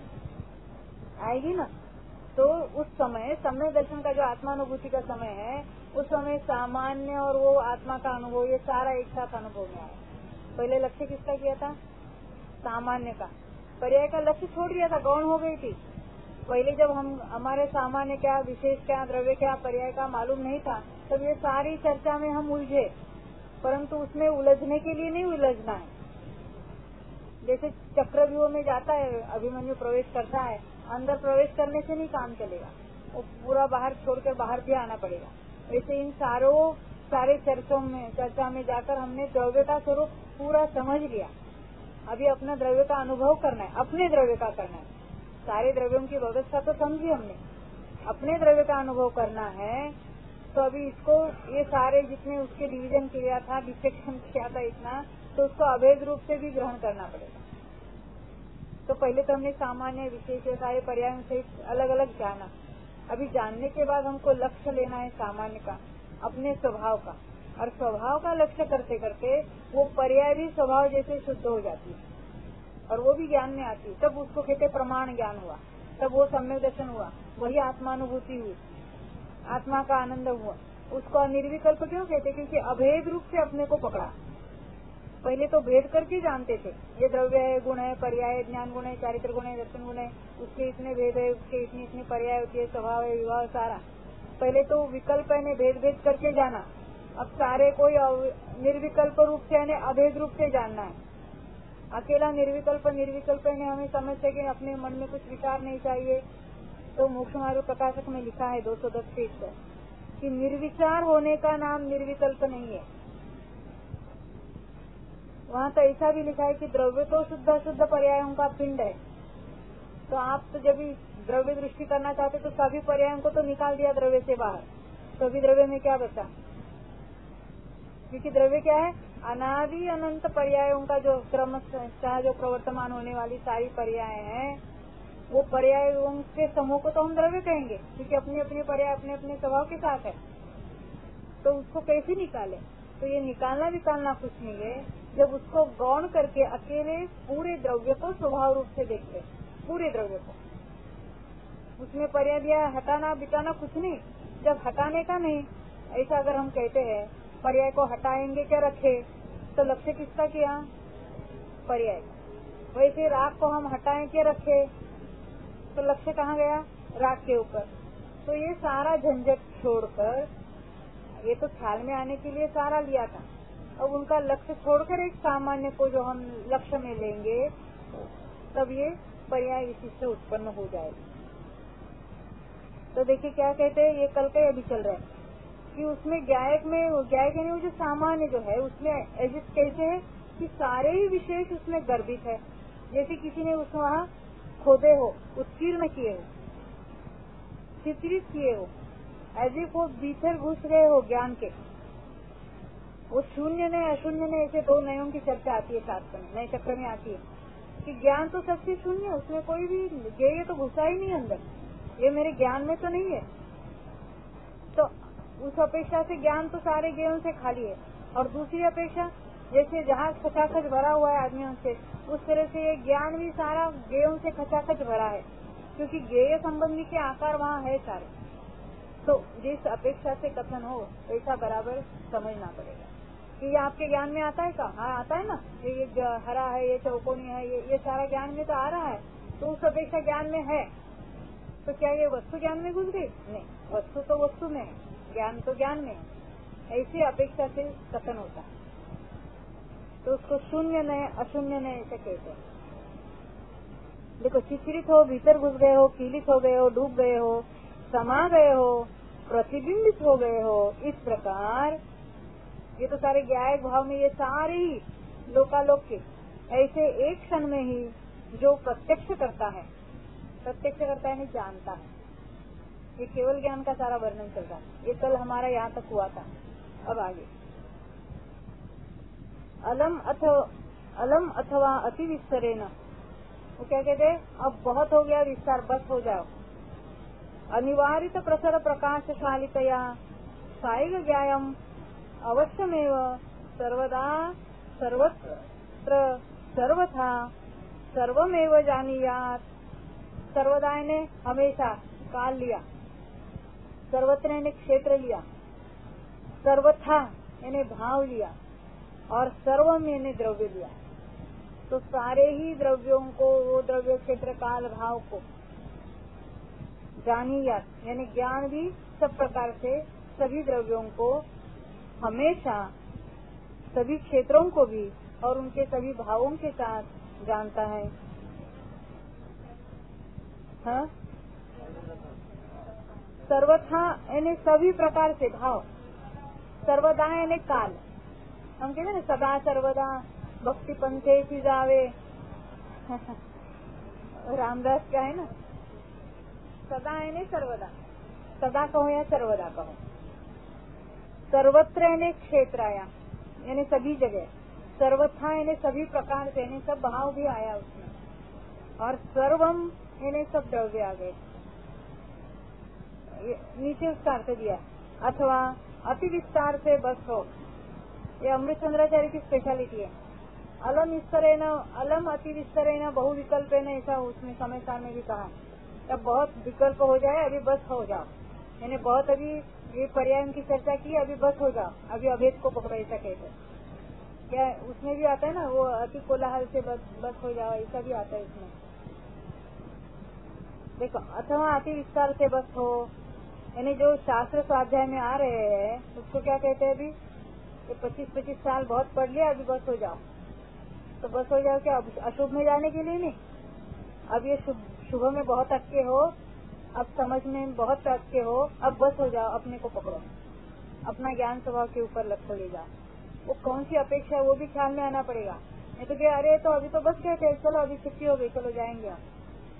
आएगी ना। तो उस समय सम्यक दर्शन का जो आत्मानुभूति का समय है, उस समय सामान्य और वो आत्मा का अनुभव, ये सारा एक साथ अनुभव में आया। पहले लक्ष्य किसका किया था? सामान्य का। पर्याय का लक्ष्य छोड़ दिया था, गौण हो गई थी। पहले जब हमारे सामान्य क्या, विशेष क्या, द्रव्य क्या, पर्याय का मालूम नहीं था, तब ये सारी चर्चा में हम उलझे, परंतु उसमें उलझने के लिए नहीं उलझना है। जैसे चक्रव्यूह में जाता है, अभिमन्यु प्रवेश करता है, अंदर प्रवेश करने से नहीं काम चलेगा, वो पूरा बाहर छोड़कर बाहर भी आना पड़ेगा। वैसे इन सारे चर्चा में जाकर हमने द्रव्य का स्वरूप पूरा समझ लिया। अभी अपना द्रव्य का अनुभव करना है, अपने द्रव्य का करना है। सारे द्रव्यों की व्यवस्था तो समझी हमने, अपने द्रव्य का अनुभव करना है। तो अभी इसको ये सारे जितने उसके डिवीजन किया था, डिसेक्शन किया था इतना, तो उसको अभेद रूप से भी ग्रहण करना पड़ेगा। तो पहले तो हमने सामान्य विशेष सारे पर्यायों से अलग अलग जाना। अभी जानने के बाद हमको लक्ष्य लेना है सामान्य का, अपने स्वभाव का, और स्वभाव का लक्ष्य करते करते वो पर्याय भी स्वभाव जैसे शुद्ध हो जाती है और वो भी ज्ञान में आती है। तब उसको कहते प्रमाण ज्ञान हुआ, तब वो सम्यक दर्शन हुआ, वही आत्मानुभूति हुई, आत्मा का आनंद हुआ। उसको निर्विकल्प क्यों कहते? क्योंकि अभेद रूप से अपने को पकड़ा। पहले तो भेद करके जानते थे, ये द्रव्य है, गुण है, पर्याय है, ज्ञान गुण है, चारित्र गुण है, दर्शन गुण है, उसके इतने भेद है, उसके इतनी पर्याय होती है, स्वभाव है, विवाह, सारा। पहले तो विकल्प है, भेद करके जाना। अब सारे कोई निर्विकल्प रूप से यानी अभेद रूप से जानना है। अकेला निर्विकल्प है, हमें समझते कि अपने मन में कुछ विचार नहीं चाहिए। तो मोक्ष मार्ग प्रकाशक में लिखा है 210 पेज पर कि निर्विचार होने का नाम निर्विकल्प नहीं है। वहाँ तो ऐसा भी लिखा है कि द्रव्य तो शुद्ध पर्यायों का पिंड है। तो आप तो जब भी द्रव्य दृष्टि करना चाहते तो सभी पर्यायों को तो निकाल दिया द्रव्य से बाहर, तो अभी द्रव्य में क्या बचा? क्योंकि द्रव्य क्या है? अनादि अनंत पर्यायों का जो क्रम जो प्रवर्तमान होने वाली सारी पर्याय हैं, वो पर्यायों के समूह को तो हम द्रव्य कहेंगे, क्योंकि अपने अपने पर्याय अपने अपने स्वभाव के साथ है। तो उसको कैसे निकाले? तो ये निकालना कुछ नहीं है। जब उसको गौण करके अकेले पूरे द्रव्य को स्वभाव रूप से देखते, पूरे द्रव्य को, उसमें पर्याय दिया, हटाना बिटाना कुछ नहीं। जब हटाने का नहीं, ऐसा अगर हम कहते हैं पर्याय को हटाएंगे क्या रखे, तो लक्ष्य किसका किया? पर्याय। वैसे राग को हम हटाएं क्या रखे, तो लक्ष्य कहाँ गया? राग के ऊपर। तो ये सारा झंझट छोड़कर, ये तो ख्याल में आने के लिए सारा लिया था, अब उनका लक्ष्य छोड़कर एक सामान्य को जो हम लक्ष्य में लेंगे, तब ये पर्याय विशिष्ट उत्पन्न हो जाएगी। तो देखिए क्या कहते हैं, ये कल का अभी चल रहा है कि उसमें ज्ञायक यानी वो जो सामान्य जो है उसमें एजिस्ट कैसे है कि सारे ही विशेष उसमें गर्भित है। जैसे किसी ने उसको वहाँ खोदे हो, उत्कीर्ण किए हो, चित्रित किए हो, एज इफ वो भीतर घुस गए हो ज्ञान के। वो शून्य ने अशून्य ने ऐसे दो नयों की चर्चा आती है शास्त्र में, नए चक्र में आती है कि ज्ञान तो सबसे शून्य, उसमें कोई भी ज्ञेय तो घुसा ही नहीं अंदर, ये मेरे ज्ञान में तो नहीं है। तो उस अपेक्षा से ज्ञान तो सारे ज्ञेयों से खाली है। और दूसरी अपेक्षा जैसे जहाज खचाखच भरा हुआ है आदमियों से, उस तरह से ये ज्ञान भी सारा ज्ञेयों से खचाखच भरा है, क्योंकि ज्ञेय संबंधी के आकार वहाँ है सारे। तो जिस अपेक्षा से कथन हो वैसा बराबर समझना पड़ेगा कि ये आपके ज्ञान में आता है का? हाँ आता है ना, ये हरा है, ये चौकोनी है, ये सारा ज्ञान में तो आ रहा है। तो उस अपेक्षा ज्ञान में है, तो क्या ये वस्तु ज्ञान में घुस गई? नहीं, वस्तु तो वस्तु में है, ज्ञान तो ज्ञान में है। ऐसी अपेक्षा से कथन होता है, तो उसको शून्य न अशून्य न ऐसे कहते हैं। देखो, चित्रित हो, भीतर घुस गए हो, कीलित हो गए हो, डूब गए हो, समा गए हो, प्रतिबिंबित हो गए हो, इस प्रकार ये तो सारे ज्ञायक भाव में ये सारे ही लोकालोक के ऐसे एक क्षण में ही जो प्रत्यक्ष करता है नहीं जानता है। ये केवल ज्ञान का सारा वर्णन चल रहा है। ये कल हमारा यहाँ तक हुआ था। अब आगे अलम अथवा अति विस्तरेण, वो क्या कहते हैं, अब बहुत हो गया विस्तार, बस हो जाओ। अनिवार्यत प्रसर प्रकाशशालितया साइग ज्ञायम अवश्यमेव सर्वदा सर्वत्र सर्वथा सर्वमेव जानीयात। सर्वदा ने हमेशा काल लिया, सर्वत्र ने क्षेत्र लिया, सर्वथा यानी भाव लिया, और सर्वम यानी द्रव्य लिया। तो सारे ही द्रव्यों को, वो द्रव्य क्षेत्र काल भाव को जानीयात यानी ज्ञान भी सब प्रकार से सभी द्रव्यों को हमेशा, सभी क्षेत्रों को भी और उनके सभी भावों के साथ जानता है। हाँ? सर्वथा यानी सभी प्रकार से भाव, सर्वदा यानी काल, हम कहते ना सदा सर्वदा भक्ति पंथे की जावे रामदास का है ना, सदा यानी सर्वदा, सदा कहो या सर्वदा कहो। सर्वत्र यानी क्षेत्र आया यानी सभी जगह, सर्वथा यानी सभी प्रकार से यानी सब भाव भी आया उसमें, और सर्वम यानी सब द्रव्य आ गए। नीचे उसका अर्थ दिया, अथवा अति विस्तार से बस हो। ये अमृतचंद्राचार्य की स्पेशलिटी है। अलम विस्तरेण, अलम अति विस्तरेण बहु विकल्प है, ऐसा उसमें समय सार में भी कहा। जब बहुत विकल्प हो जाए अभी बस हो जाओ, यानी बहुत अभी ये पर्याय की चर्चा की, अभी बस हो जाओ, अभी अभेद को पकड़ो, ऐसा कहते। क्या उसमें भी आता है ना, वो अति कोलाहल से बस हो जाओ, ऐसा भी आता है इसमें। देखो, अथवा अति विस्तार से बस हो, यानी जो शास्त्र स्वाध्याय में आ रहे हैं उसको क्या कहते हैं, अभी 25-25 साल बहुत पढ़ लिया, अभी बस हो जाओ। तो बस हो जाओ क्या, अशुभ में जाने के लिए नहीं, अब ये शुभ में बहुत अटके हो, अब समझ में बहुत अटके हो, अब बस हो जाओ, अपने को पकड़ो, अपना ज्ञान स्वभाव के ऊपर लक्ष्य ले जाओ। वो कौन सी अपेक्षा है वो भी ख्याल में आना पड़ेगा। नहीं तो क्या, अरे तो अभी तो बस कहते हैं, चलो अभी छुट्टी हो गई, चलो जाएंगे हम,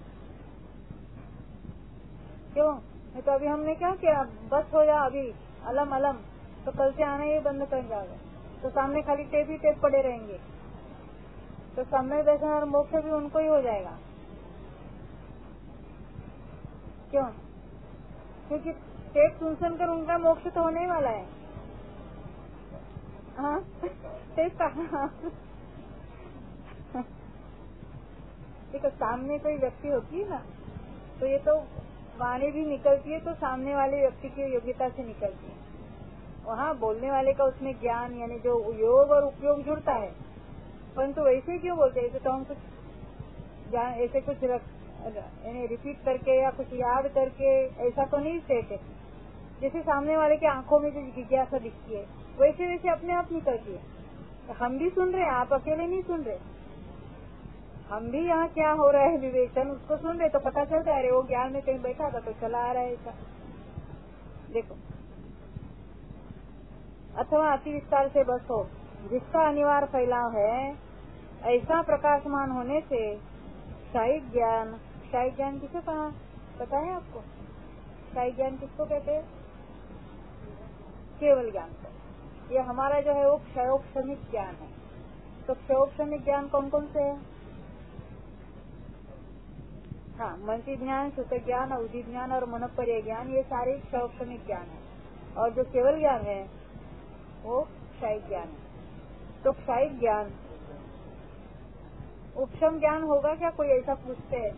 क्यों? नहीं तो अभी हमने क्या किया, बस हो जाओ अभी, अलम अलम, तो कल से आना ही बंद कर जाओगे, तो सामने खाली टेप ही टेप पड़े रहेंगे, तो समय दर्शन और मोक्ष भी उनको ही हो जाएगा। क्यों? क्योंकि टेप सुनकर उनका मोक्ष तो होने वाला है। हाँ, टेप का देखो, सामने कोई व्यक्ति होती है ना, तो ये तो वाणी भी निकलती है तो सामने वाले व्यक्ति की योग्यता से निकलती है। वहाँ बोलने वाले का उसमें ज्ञान यानी जो योग और उपयोग जुड़ता है, परंतु वैसे क्यों बोलते हैं, तो हम कुछ ऐसे कुछ यानी रिपीट करके या कुछ याद करके ऐसा तो नहीं कहते। जैसे सामने वाले के आंखों में जो जिज्ञासा दिखती है वैसे वैसे अपने आप निकलती है। हम भी सुन रहे हैं, आप अकेले नहीं सुन रहे। हम भी यहाँ क्या हो रहा है विवेचन उसको सुन रहे तो पता चलता है, अरे वो ज्ञान में कहीं बैठा था तो चला आ रहा है ऐसा। देखो, अथवा अति विस्तार से बस हो, जिसका अनिवार्य फैलाव है, ऐसा प्रकाशमान होने से शायिक ज्ञान किसे कहा पता है आपको? शायिक ज्ञान किसको कहते हैं? केवल ज्ञान को। ये हमारा जो है वो क्षयोक्षमिक ज्ञान है। तो क्षयोक्षमिक ज्ञान कौन कौन से है? हाँ, मनसी ज्ञान, श्रुत ज्ञान, अवधि ज्ञान और मनोपर्य ज्ञान, ये सारे क्षयोक्षमिक ज्ञान है। और जो केवल ज्ञान है वो क्षयिक ज्ञान है। तो क्षयिक ज्ञान उपशम ज्ञान होगा क्या? कोई ऐसा पूछते हैं।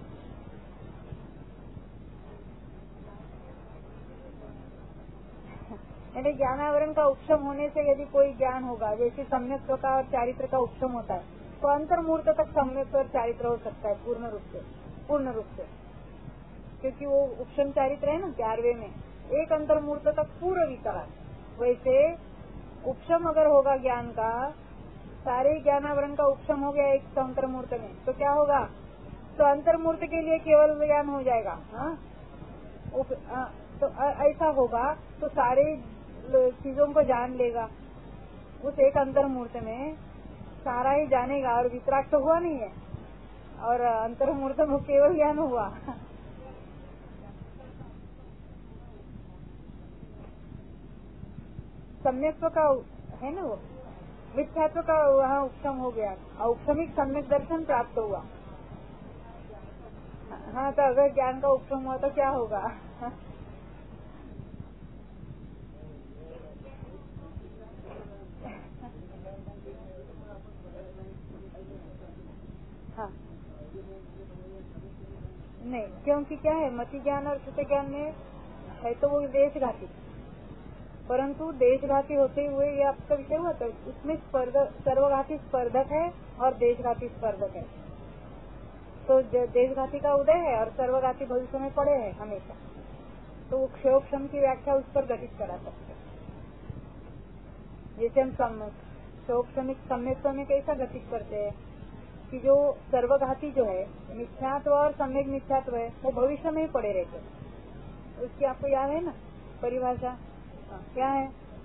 यानी ज्ञानावरण का उपशम होने से यदि कोई ज्ञान होगा, जैसे सम्यक्त्व का और चारित्र का उपशम होता है, तो अंतर्मूर्त तक सम्यक्त्व और चारित्र हो सकता है पूर्ण रूप से, क्योंकि वो उपशम चारित्र है ना 11वें में, एक अंतर्मूर्त तक पूर्ण वितरण। वैसे उपशम अगर होगा ज्ञान का, सारे ज्ञानावरण का उपशम हो गया एक अंतर्मूर्त में, तो क्या होगा? तो अंतर्मूर्त के लिए केवल ज्ञान हो जाएगा। तो ऐसा होगा तो सारे चीजों को जान लेगा, उस एक अंतर्मूर्त में सारा ही जानेगा, और वितराग तो हुआ नहीं है, और अंतर्मूर्त में केवल ज्ञान हुआ। सम्यक्त्व का है ना, वो मिथ्यात्व का वहाँ उपशम हो गया, औपशमिक सम्यक दर्शन प्राप्त हुआ। हाँ, तो अगर ज्ञान का उपशम हुआ तो क्या होगा? हाँ, नहीं, क्योंकि क्या है, मति ज्ञान और श्रुत ज्ञान में है तो वो देशघाती, परंतु देशघाती होते हुए ये आपका विषय हुआ तो इसमें सर्वघाती स्पर्धक है और देशघाती स्पर्धक है। तो देशघाती का उदय है और सर्वघाती भविष्य में पड़े है हमेशा, तो वो क्षयोक्षम की व्याख्या उस पर घटित करा सकते। जैसे हम क्षयोक्षमिक सम्यक्त्व में कैसा घटित करते हैं कि जो सर्वघाती जो है मिथ्यात्व और सम्यक मिथ्यात्व है वो भविष्य में ही पड़े रहते। उसकी आपको याद है ना परिभाषा? क्या है?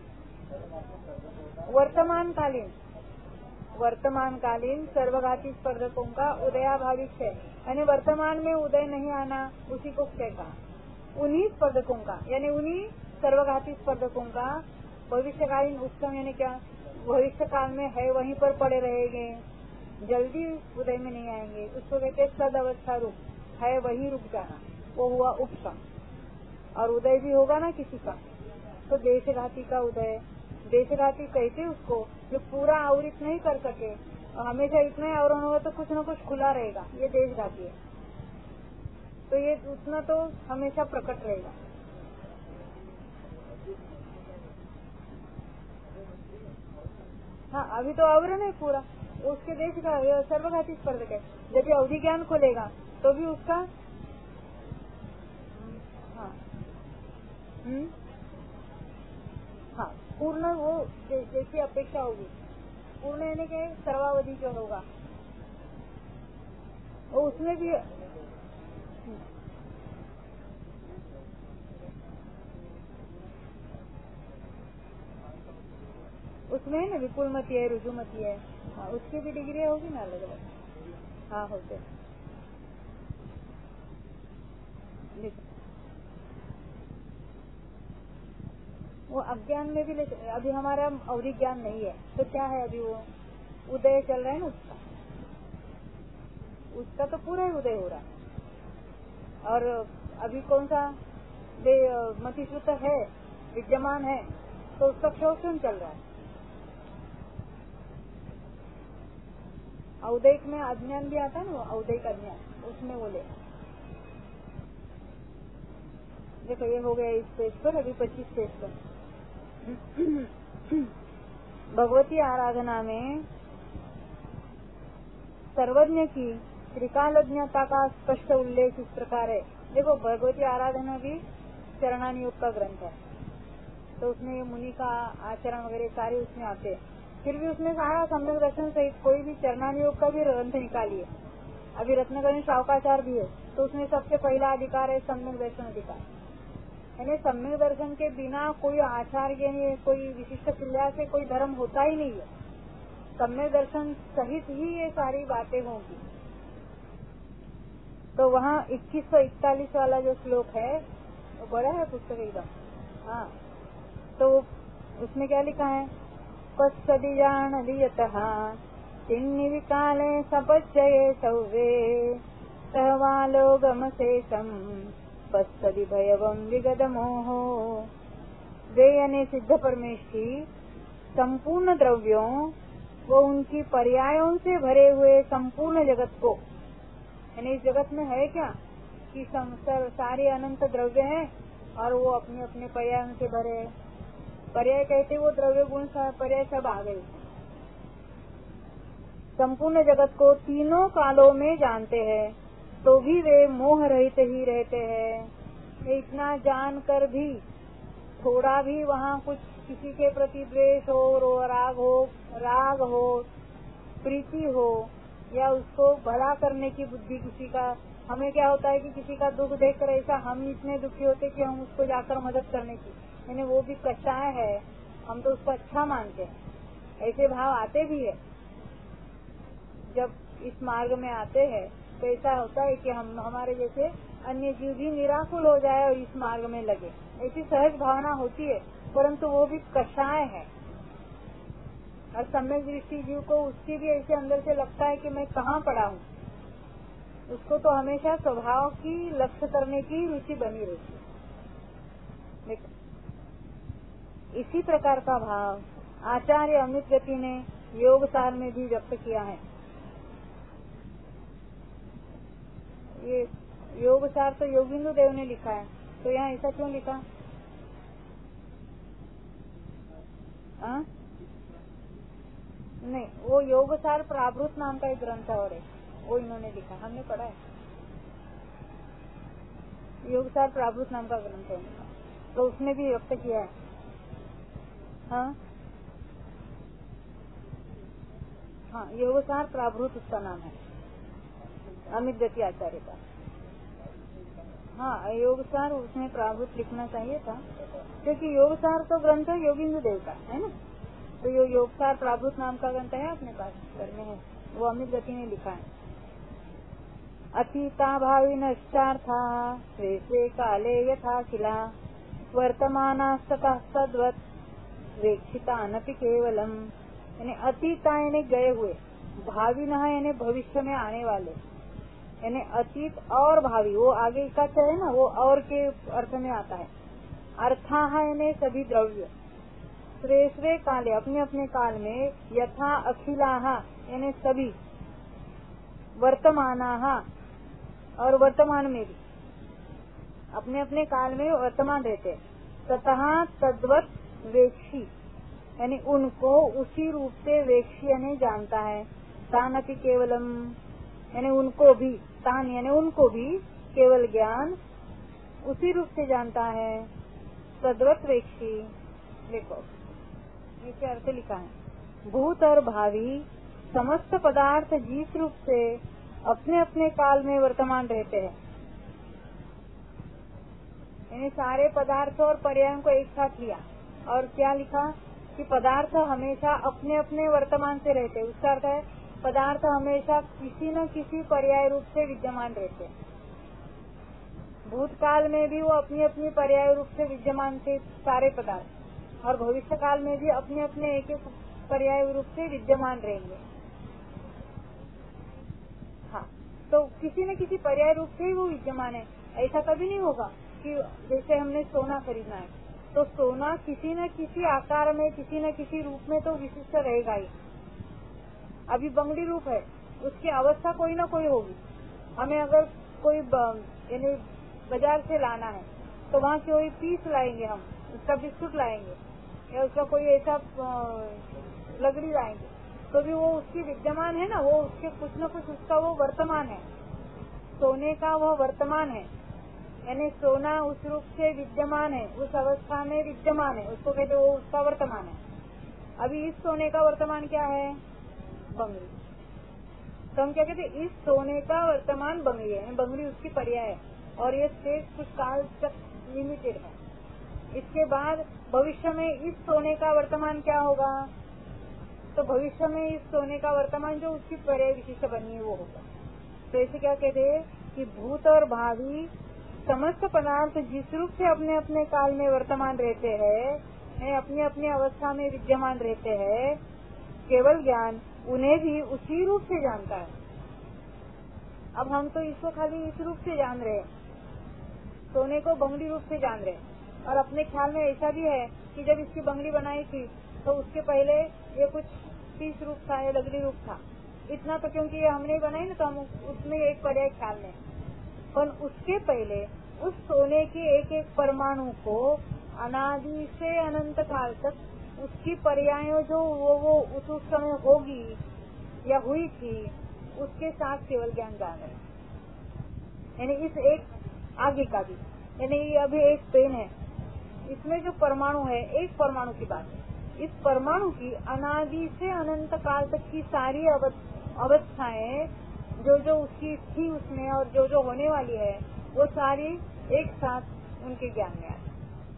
वर्तमानकालीन सर्वघाती स्पर्धकों का उदयाभाविक है, यानी वर्तमान में उदय नहीं आना, उसी को क्या कहा? उन्हीं स्पर्धकों का, यानी उन्हीं सर्वघाती स्पर्धकों का भविष्यकालीन उपशम, यानी क्या भविष्य काल में है वहीं पर पड़े रहेंगे, जल्दी उदय में नहीं आएंगे, उसको कहते सद अवस्था रूप, है वही रुक जाना, वो हुआ उपशम। और उदय भी होगा ना किसी का, तो देशघाती का उदय। देशघाती कहते उसको जो पूरा आवृत नहीं कर सके और हमेशा इतना ही आवरण होगा तो कुछ न कुछ खुला रहेगा, ये देशघाती है। तो ये उतना तो हमेशा प्रकट रहेगा। हाँ, अभी तो आवरण है पूरा, उसके देश का सर्वघाती स्पर्धक है। जब ये अवधि ज्ञान खोलेगा तो भी उसका हाँ पूर्ण वो जैसी अपेक्षा होगी, पूर्ण यानी कि सर्वावधि जो होगा वो उसमें भी उसमें है ना विपुलमती है, रुजुमती है, हाँ, उसकी भी डिग्री होगी ना अलग अलग। हाँ, होते वो अज्ञान में भी अभी हमारा अवधि ज्ञान नहीं है तो क्या है, अभी वो उदय चल रहा है ना उसका तो पूरा ही उदय हो रहा है। और अभी कौन सा मतिश्रुत है विद्यमान है तो उसका शोषण चल रहा है। औदैक में अज्ञान भी आता है ना, औदैक अज्ञान, उसमें बोले देखो ये हो गया इस पेज पर, अभी 25 पेज पर। भगवती आराधना में सर्वज्ञ की त्रिकालज्ञता का स्पष्ट उल्लेख इस प्रकार है। देखो भगवती आराधना भी चरणानुयोग का ग्रंथ है, तो उसमें मुनि का आचरण वगैरह सारे उसमें आते हैं, फिर भी उसमें सारा सम्यक दर्शन सहित कोई भी चरणानुयोग का भी ग्रंथ निकालिए अभी रत्नाकरण शावकाचार भी है, तो उसमें सबसे पहला अधिकार है सम्यक दर्शन अधिकार। यानी सम्यक दर्शन के बिना कोई आचार्य नहीं, कोई विशिष्ट क्रिया से कोई धर्म होता ही नहीं है। सम्यक दर्शन सहित ही ये सारी बातें होंगी। तो वहाँ 2141 वाला जो श्लोक है वो बड़ा है पुस्तक एकदम। हाँ, तो उसमें क्या लिखा है? पश्चदि जानधियतः चिन्नि विकाले सपच्चये सौवे सहवालोगमशेषम पश्चदि भयवम विगतमोहो। वे यानी सिद्ध परमेष्ठी संपूर्ण द्रव्यों वो उनकी पर्यायों से भरे हुए संपूर्ण जगत को, यानी इस जगत में है क्या कि सारे अनंत द्रव्य हैं और वो अपने अपने पर्यायों से भरे। पर्याय कहते वो द्रव्य गुण पर्याय सब आ गए। संपूर्ण जगत को तीनों कालों में जानते हैं, तो भी वे मोह रहित ही रहते हैं। इतना जानकर भी थोड़ा भी वहाँ कुछ किसी के प्रति द्वेष हो, राग हो, प्रीति हो, या उसको भला करने की बुद्धि किसी का, हमें क्या होता है कि किसी का दुख देखकर ऐसा हम इतने दुखी होते कि हम उसको जाकर मदद करने की, यानी वो भी कष्टाय है, हम तो उसको अच्छा मानते हैं, ऐसे भाव आते भी है। जब इस मार्ग में आते हैं तो ऐसा होता है कि हम हमारे जैसे अन्य जीव भी निराकुल हो जाए और इस मार्ग में लगे, ऐसी सहज भावना होती है, परंतु वो भी कषाय है। और सम्यक दृष्टि जीव को उसकी भी ऐसे अंदर से लगता है कि मैं कहाँ पड़ा हूँ, उसको तो हमेशा स्वभाव की लक्ष्य करने की रुचि बनी रहती है। इसी प्रकार का भाव आचार्य अमित गति ने योग सार में भी व्यक्त किया है। ये योग सार तो योगिंदु देव ने लिखा है, तो यहाँ ऐसा क्यों लिखा? नहीं, वो योग सार प्राभृत नाम का एक ग्रंथ और है, वो इन्होंने लिखा, हमने पढ़ा है। योग सार प्राभृत नाम का ग्रंथ है, तो उसने भी व्यक्त किया है। हाँ, योग सार प्राभृत उसका नाम है, अमित गति आचार्य का। हाँ, योग सार उसमें प्राभृत लिखना चाहिए था, क्योंकि योग सार तो ग्रंथ योगिंदु देव का है ना, तो ये योग सार प्राभृत नाम का ग्रंथ है अपने पास करने है, वो अमित गति ने लिखा है। अतीता भावी नश्चार्था स्वे काले यथा शिला वर्तमानास्ततः सद्वत् वेक्षिता नपि केवलम। यानी अतीता यानी गए हुए, भावी न यानी भविष्य में आने वाले, यानी अतीत और भावी, वो आगे का है ना, वो और के अर्थ में आता है। अर्था यानी सभी द्रव्य, स्वे काले अपने अपने काल में, यथा अखिलाहा यानी सभी, वर्तमानाहा और वर्तमान में भी अपने अपने काल में वर्तमान रहते, ततः तद्वत वेक्षी यानी उनको उसी रूप से वेक्षी यानी जानता है। तानपि केवलम यानी उनको भी, तान यानी उनको भी केवल ज्ञान उसी रूप से जानता है। तद्वत वेक्षी, देखो ये अर्थ लिखा है, भूत और भावी समस्त पदार्थ जिस रूप से अपने अपने काल में वर्तमान रहते हैं, यानी सारे पदार्थ और पर्यायों को एक साथ लिया और क्या लिखा कि पदार्थ हमेशा अपने अपने वर्तमान से रहते हैं। उसका अर्थ है पदार्थ हमेशा किसी न किसी पर्याय रूप से विद्यमान रहते हैं। भूतकाल में भी वो अपनी अपनी पर्याय रूप से विद्यमान थे सारे पदार्थ, और भविष्य काल में भी अपने अपने एक एक पर्याय रूप से विद्यमान रहेंगे। हाँ, तो किसी न किसी पर्याय रूप से ही वो विद्यमान है। ऐसा कभी नहीं होगा कि जैसे हमने सोना खरीदना है तो सोना किसी न किसी आकार में, किसी न किसी रूप में तो विशिष्ट रहेगा ही। अभी बंगली रूप है, उसकी अवस्था कोई न कोई होगी। हमें अगर कोई यानी बाजार से लाना है तो वहाँ कोई पीस लाएंगे, हम उसका बिस्कुट लाएंगे या उसका कोई ऐसा लकड़ी लाएंगे, तो भी वो उसकी विद्यमान है ना, वो उसके कुछ न कुछ उसका वो वर्तमान है। सोने का वह वर्तमान है, यानी सोना उस रूप से विद्यमान है, उस अवस्था में विद्यमान है, उसको कहते वो उसका वर्तमान है। अभी इस सोने का वर्तमान क्या है? बंगली। तो हम क्या कहते हैं, इस सोने का वर्तमान बंगड़ी है, बंगड़ी उसकी पर्याय है, और ये स्टेज कुछ काल तक लिमिटेड है। इसके बाद भविष्य में इस सोने का वर्तमान क्या होगा, तो भविष्य में इस सोने का वर्तमान जो उसकी पर्याय विशिष्ट बनी है वो होगा। तो ऐसे क्या कहते हैं कि भूत और भावी समस्त पदार्थ जिस रूप से अपने अपने काल में वर्तमान रहते हैं, अपनी अपनी अवस्था में विद्यमान रहते हैं, केवल ज्ञान उन्हें भी उसी रूप से जानता है। अब हम तो इसको खाली इस रूप से जान रहे हैं, सोने को बंगड़ी रूप से जान रहे हैं, और अपने ख्याल में ऐसा भी है कि जब इसकी बंगड़ी बनाई थी तो उसके पहले ये कुछ पीस रूप था या लकड़ी रूप था, इतना तो क्योंकि ये हमने बनाई ना, तो हम उसमें एक पर्याय ख्याल में, पर उसके पहले उस सोने के एक एक परमाणु को अनादि से अनंत काल तक उसकी पर्यायों जो वो उस समय होगी या हुई थी उसके साथ केवल ज्ञान जान रहे, यानी इस एक आगे का भी, यानी अभी एक पेन है, इसमें जो परमाणु है, एक परमाणु की बात है, इस परमाणु की अनादि से अनंत काल तक की सारी अवस्थाएं जो जो उसकी थी उसमें और जो जो होने वाली है वो सारी एक साथ उनके ज्ञान में आती।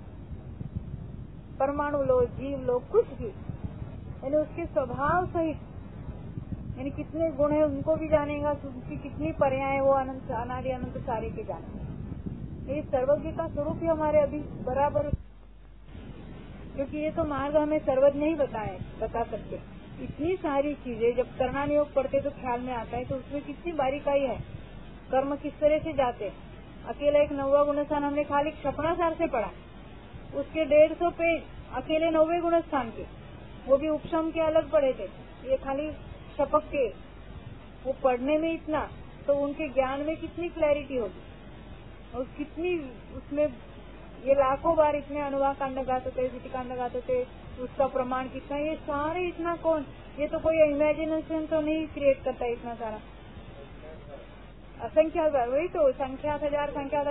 परमाणु लो, जीव लो, कुछ भी, यानी उसके स्वभाव सहित, यानी कितने गुण है उनको भी जानेगा, उसकी कितनी पर्याय वो अनंत अनादि अनंत सारे के जानेगा। ये सर्वज्ञ का स्वरूप ही हमारे अभी बराबर, क्योंकि ये तो मार्ग हमें सर्वज्ञ नहीं बता सकते। इतनी सारी चीजें जब करणान योग पढ़ते तो ख्याल में आता है, तो उसमें कितनी बारीकाई है, कर्म किस तरह से जाते। अकेला एक 9वां गुणस्थान हमने खाली क्षपणासार से पढ़ा, उसके 150 पेज अकेले 9वें गुणस्थान के, वो भी उपशम के अलग पढ़े थे, ये खाली शपक के, वो पढ़ने में इतना, तो उनके ज्ञान में कितनी क्लैरिटी होगी, और कितनी उसमें ये लाखों बार इतने अनुवाद कांड गाते थे, विधि कांड गाते थे, उसका प्रमाण कितना, ये सारे इतना कौन, ये तो कोई इमेजिनेशन तो नहीं क्रिएट करता इतना सारा, असंख्यात बार, वही तो संख्यात हजार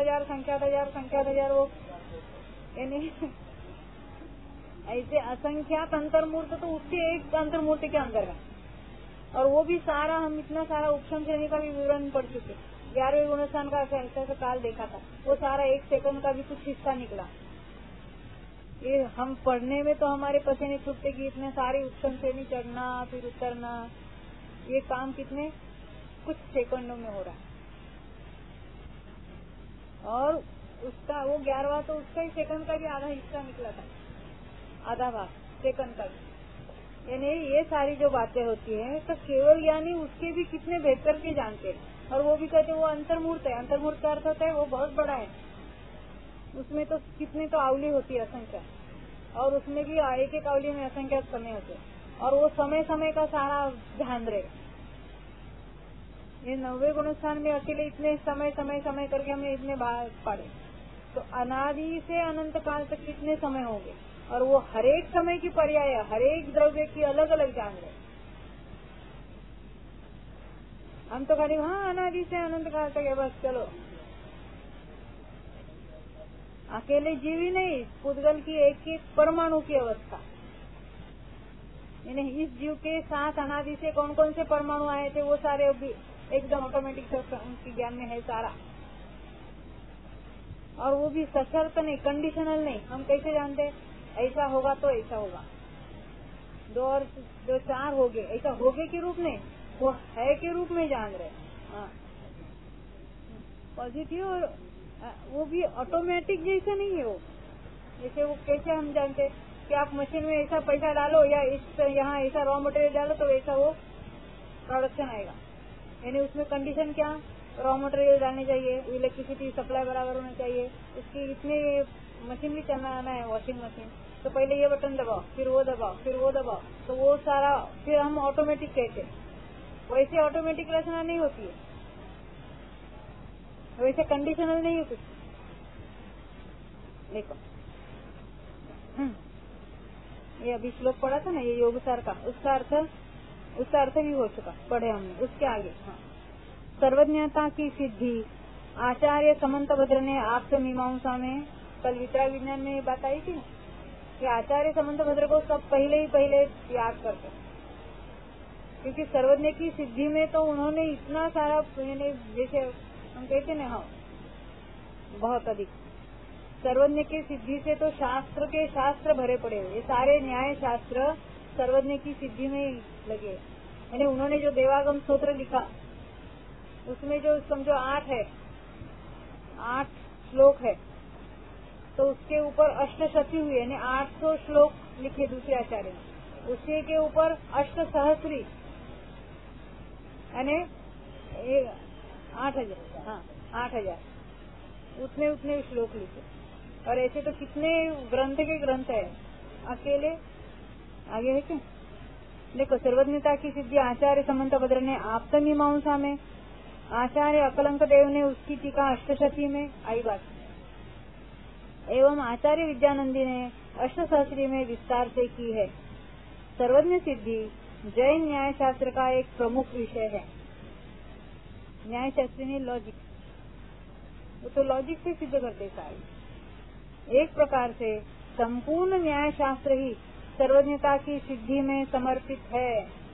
वो, यानी ऐसे असंख्यात अंतर्मूर्त तो उसके एक अंतर्मूर्ति के अंदर है, और वो भी सारा हम इतना सारा उपशम श्रेणी का भी विवरण पढ़ चुके। 11वें गुणस्थान का ऐसा काल देखा था, वो सारा 1 सेकंड का भी कुछ हिस्सा निकला। ये हम पढ़ने में तो हमारे पसीने छूटते कि इतने सारे उपशम श्रेणी चढ़ना फिर उतरना, ये काम कितने कुछ सेकंडों में हो रहा है, और उसका वो 11वां तो उसका ही सेकंड का भी आधा हिस्सा निकला था, आधा भाग सेकंड का भी। यानी ये सारी जो बातें होती है तो केवल ज्ञानी उसके भी कितने बेहतर के जानते हैं, और वो भी कहते वो अंतर्मूर्त है। अंतर्मूर्त का अर्थ होता है वो बहुत बड़ा है, उसमें तो कितनी तो आवली होती है असंख्या, और उसमें भी एक एक आवली में असंख्या समय होते हैं, और वो समय समय का सारा ध्यान रहे। ये 9वें गुणस्थान में अकेले इतने समय करके हमने इतने बार पढ़े, तो अनादि से अनंत काल तक कितने समय होंगे, और वो हरेक समय की पर्याय, हरेक द्रव्य की अलग अलग जान रहे। हम तो खाली हाँ अनादि से अनंत काल तक है बस, चलो। अकेले जीव ही नहीं, पुद्गल की एक एक परमाणु की अवस्था, यानी इस जीव के साथ अनादि से कौन कौन से परमाणु आए थे वो सारे एकदम ऑटोमेटिक उनके ज्ञान में है सारा, और वो भी सशर्त नहीं, कंडीशनल नहीं। हम कैसे जानते ऐसा होगा तो ऐसा होगा, 2 और 2 4 हो गए, ऐसा हो गए के रूप में, वो है के रूप में जान रहे। हाँ पॉजिटिव, और वो भी ऑटोमेटिक जैसे नहीं है वो, जैसे वो कैसे हम जानते कि आप मशीन में ऐसा पैसा डालो या यहाँ ऐसा रॉ मटेरियल डालो तो ऐसा वो प्रोडक्शन आएगा, यानी उसमें कंडीशन क्या, रॉ मटेरियल डालने चाहिए, इलेक्ट्रिसिटी सप्लाई बराबर होना चाहिए, इसकी इतनी मशीन भी चलना आना है, वॉशिंग मशीन, तो पहले ये बटन दबाओ, फिर वो दबाओ, फिर वो दबाओ, तो वो सारा फिर हम ऑटोमेटिक कहते हैं। वैसे ऑटोमेटिक रचना नहीं होती है, वैसे कंडीशनल नहीं होती। देखो ये अभी श्लोक पढ़ा था ना, ये योगसार का, उसका अर्थ भी हो चुका, पढ़े हमने। उसके आगे सर्वज्ञता की सिद्धि आचार्य समंतभद्र ने आपसे मीमांसा में, कल वितराग विज्ञान में बात आई थी कि आचार्य समंतभद्र को सब पहले ही याद करते, क्योंकि सर्वज्ञ की सिद्धि में तो उन्होंने इतना सारा, जैसे हम कहते ना, हाँ बहुत अधिक। सर्वज्ञ की सिद्धि से तो शास्त्र के शास्त्र भरे पड़े हुए, ये सारे न्याय शास्त्र सर्वज्ञ की सिद्धि में लगे। यानी उन्होंने जो देवागम स्तोत्र लिखा उसमें जो समझो 8 श्लोक है, तो उसके ऊपर अष्टशती हुई, यानी 800 श्लोक लिखे दूसरे आचार्य ने। उसी के ऊपर अष्टसहस्री यानी 8,000, हाँ 8,000 उतने श्लोक लिखे। और ऐसे तो कितने ग्रंथ के ग्रंथ है, अकेले आगे है क्या। देखो, सर्वज्ञता की सिद्धि आचार्य समंतभद्र ने आपतन मीमांसा में, आचार्य अकलंक देव ने उसकी टीका अष्टशती में आई बात, एवं आचार्य विद्यानंदी ने अष्टसहस्री में विस्तार से की है। सर्वज्ञ सिद्धि जैन न्याय शास्त्र का एक प्रमुख विषय है। न्याय शास्त्र में लॉजिक, वो तो लॉजिक से सिद्ध करते सारे। एक प्रकार से संपूर्ण न्याय शास्त्र ही सर्वज्ञता की सिद्धि में समर्पित है।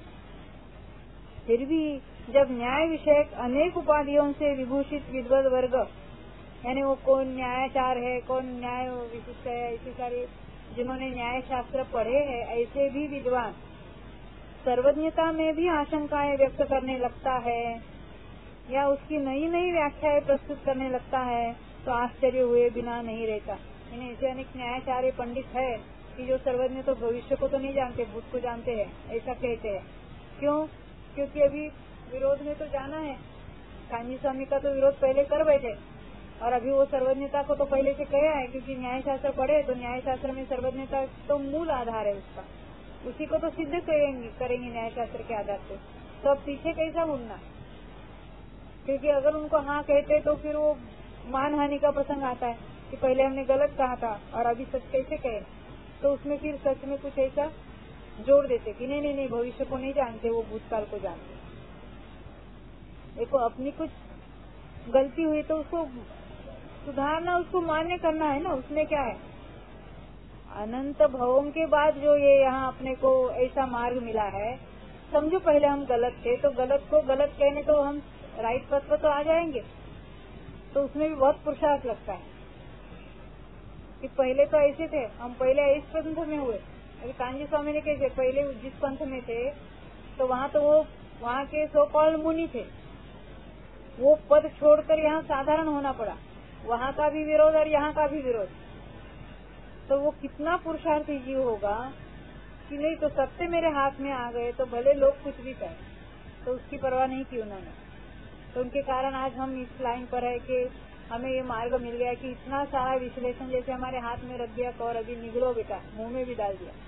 फिर भी जब न्याय विषयक अनेक उपाधियों से विभूषित विद्वद वर्ग, यानी वो कौन न्यायाचार है, कौन न्याय विशिष्ट है, ऐसे सारे जिन्होंने न्याय शास्त्र पढ़े हैं, ऐसे भी विद्वान सर्वज्ञता में भी आशंकाएं व्यक्त करने लगता है या उसकी नई नई व्याख्याएं प्रस्तुत करने लगता है, तो आश्चर्य हुए बिना नहीं रहता। इन्हें ऐसे अनेक न्यायाचार्य पंडित है कि जो सर्वज्ञ तो भविष्य को तो नहीं जानते, भूत को जानते हैं, ऐसा कहते हैं। क्यों? क्योंकि अभी विरोध में तो जाना है। कांजी स्वामी का तो विरोध पहले कर बैठे, और अभी वो सर्वज्ञता को तो पहले से कहा है, क्योंकि न्याय शास्त्र पढ़े तो न्याय शास्त्र में सर्वज्ञता तो मूल आधार है उसका, उसी को तो सिद्ध करेंगे न्याय शास्त्र के आधार से। तो अब पीछे कैसा मुड़ना, क्योंकि अगर उनको हाँ कहते तो फिर वो मानहानि का प्रसंग आता है कि पहले हमने गलत कहा था और अभी सच कैसे कहे, तो उसमें फिर सच में कुछ ऐसा जोड़ देते कि नहीं भविष्य को नहीं जानते, वो भूतकाल को जानते। देखो, अपनी कुछ गलती हुई तो उसको सुधारना, उसको मान्य करना है ना, उसमें क्या है। अनंत भवों के बाद जो ये यहाँ अपने को ऐसा मार्ग मिला है, समझो पहले हम गलत थे, तो गलत को गलत कहने तो हम राइट पथ पर तो आ जाएंगे, तो उसमें भी बहुत पुरुषार्थ लगता है कि पहले तो ऐसे थे, हम पहले इस पंथ में हुए। अभी कांजी स्वामी ने कैसे पहले जिस पंथ में थे तो वहाँ के सो कॉल्ड मुनि थे, वो पद छोड़कर यहाँ साधारण होना पड़ा, वहाँ का भी विरोध और यहाँ का भी विरोध, तो वो कितना पुरुषार्थी जीव होगा कि नहीं तो सत्य मेरे हाथ में आ गए तो भले लोग कुछ भी कहें, तो उसकी परवाह नहीं की उन्होंने। तो उनके कारण आज हम इस लाइन पर है कि हमें ये मार्ग मिल गया कि इतना सारा विश्लेषण जैसे हमारे हाथ में रख दिया, और अभी निगलो बेटा, मुंह में भी डाल दिया।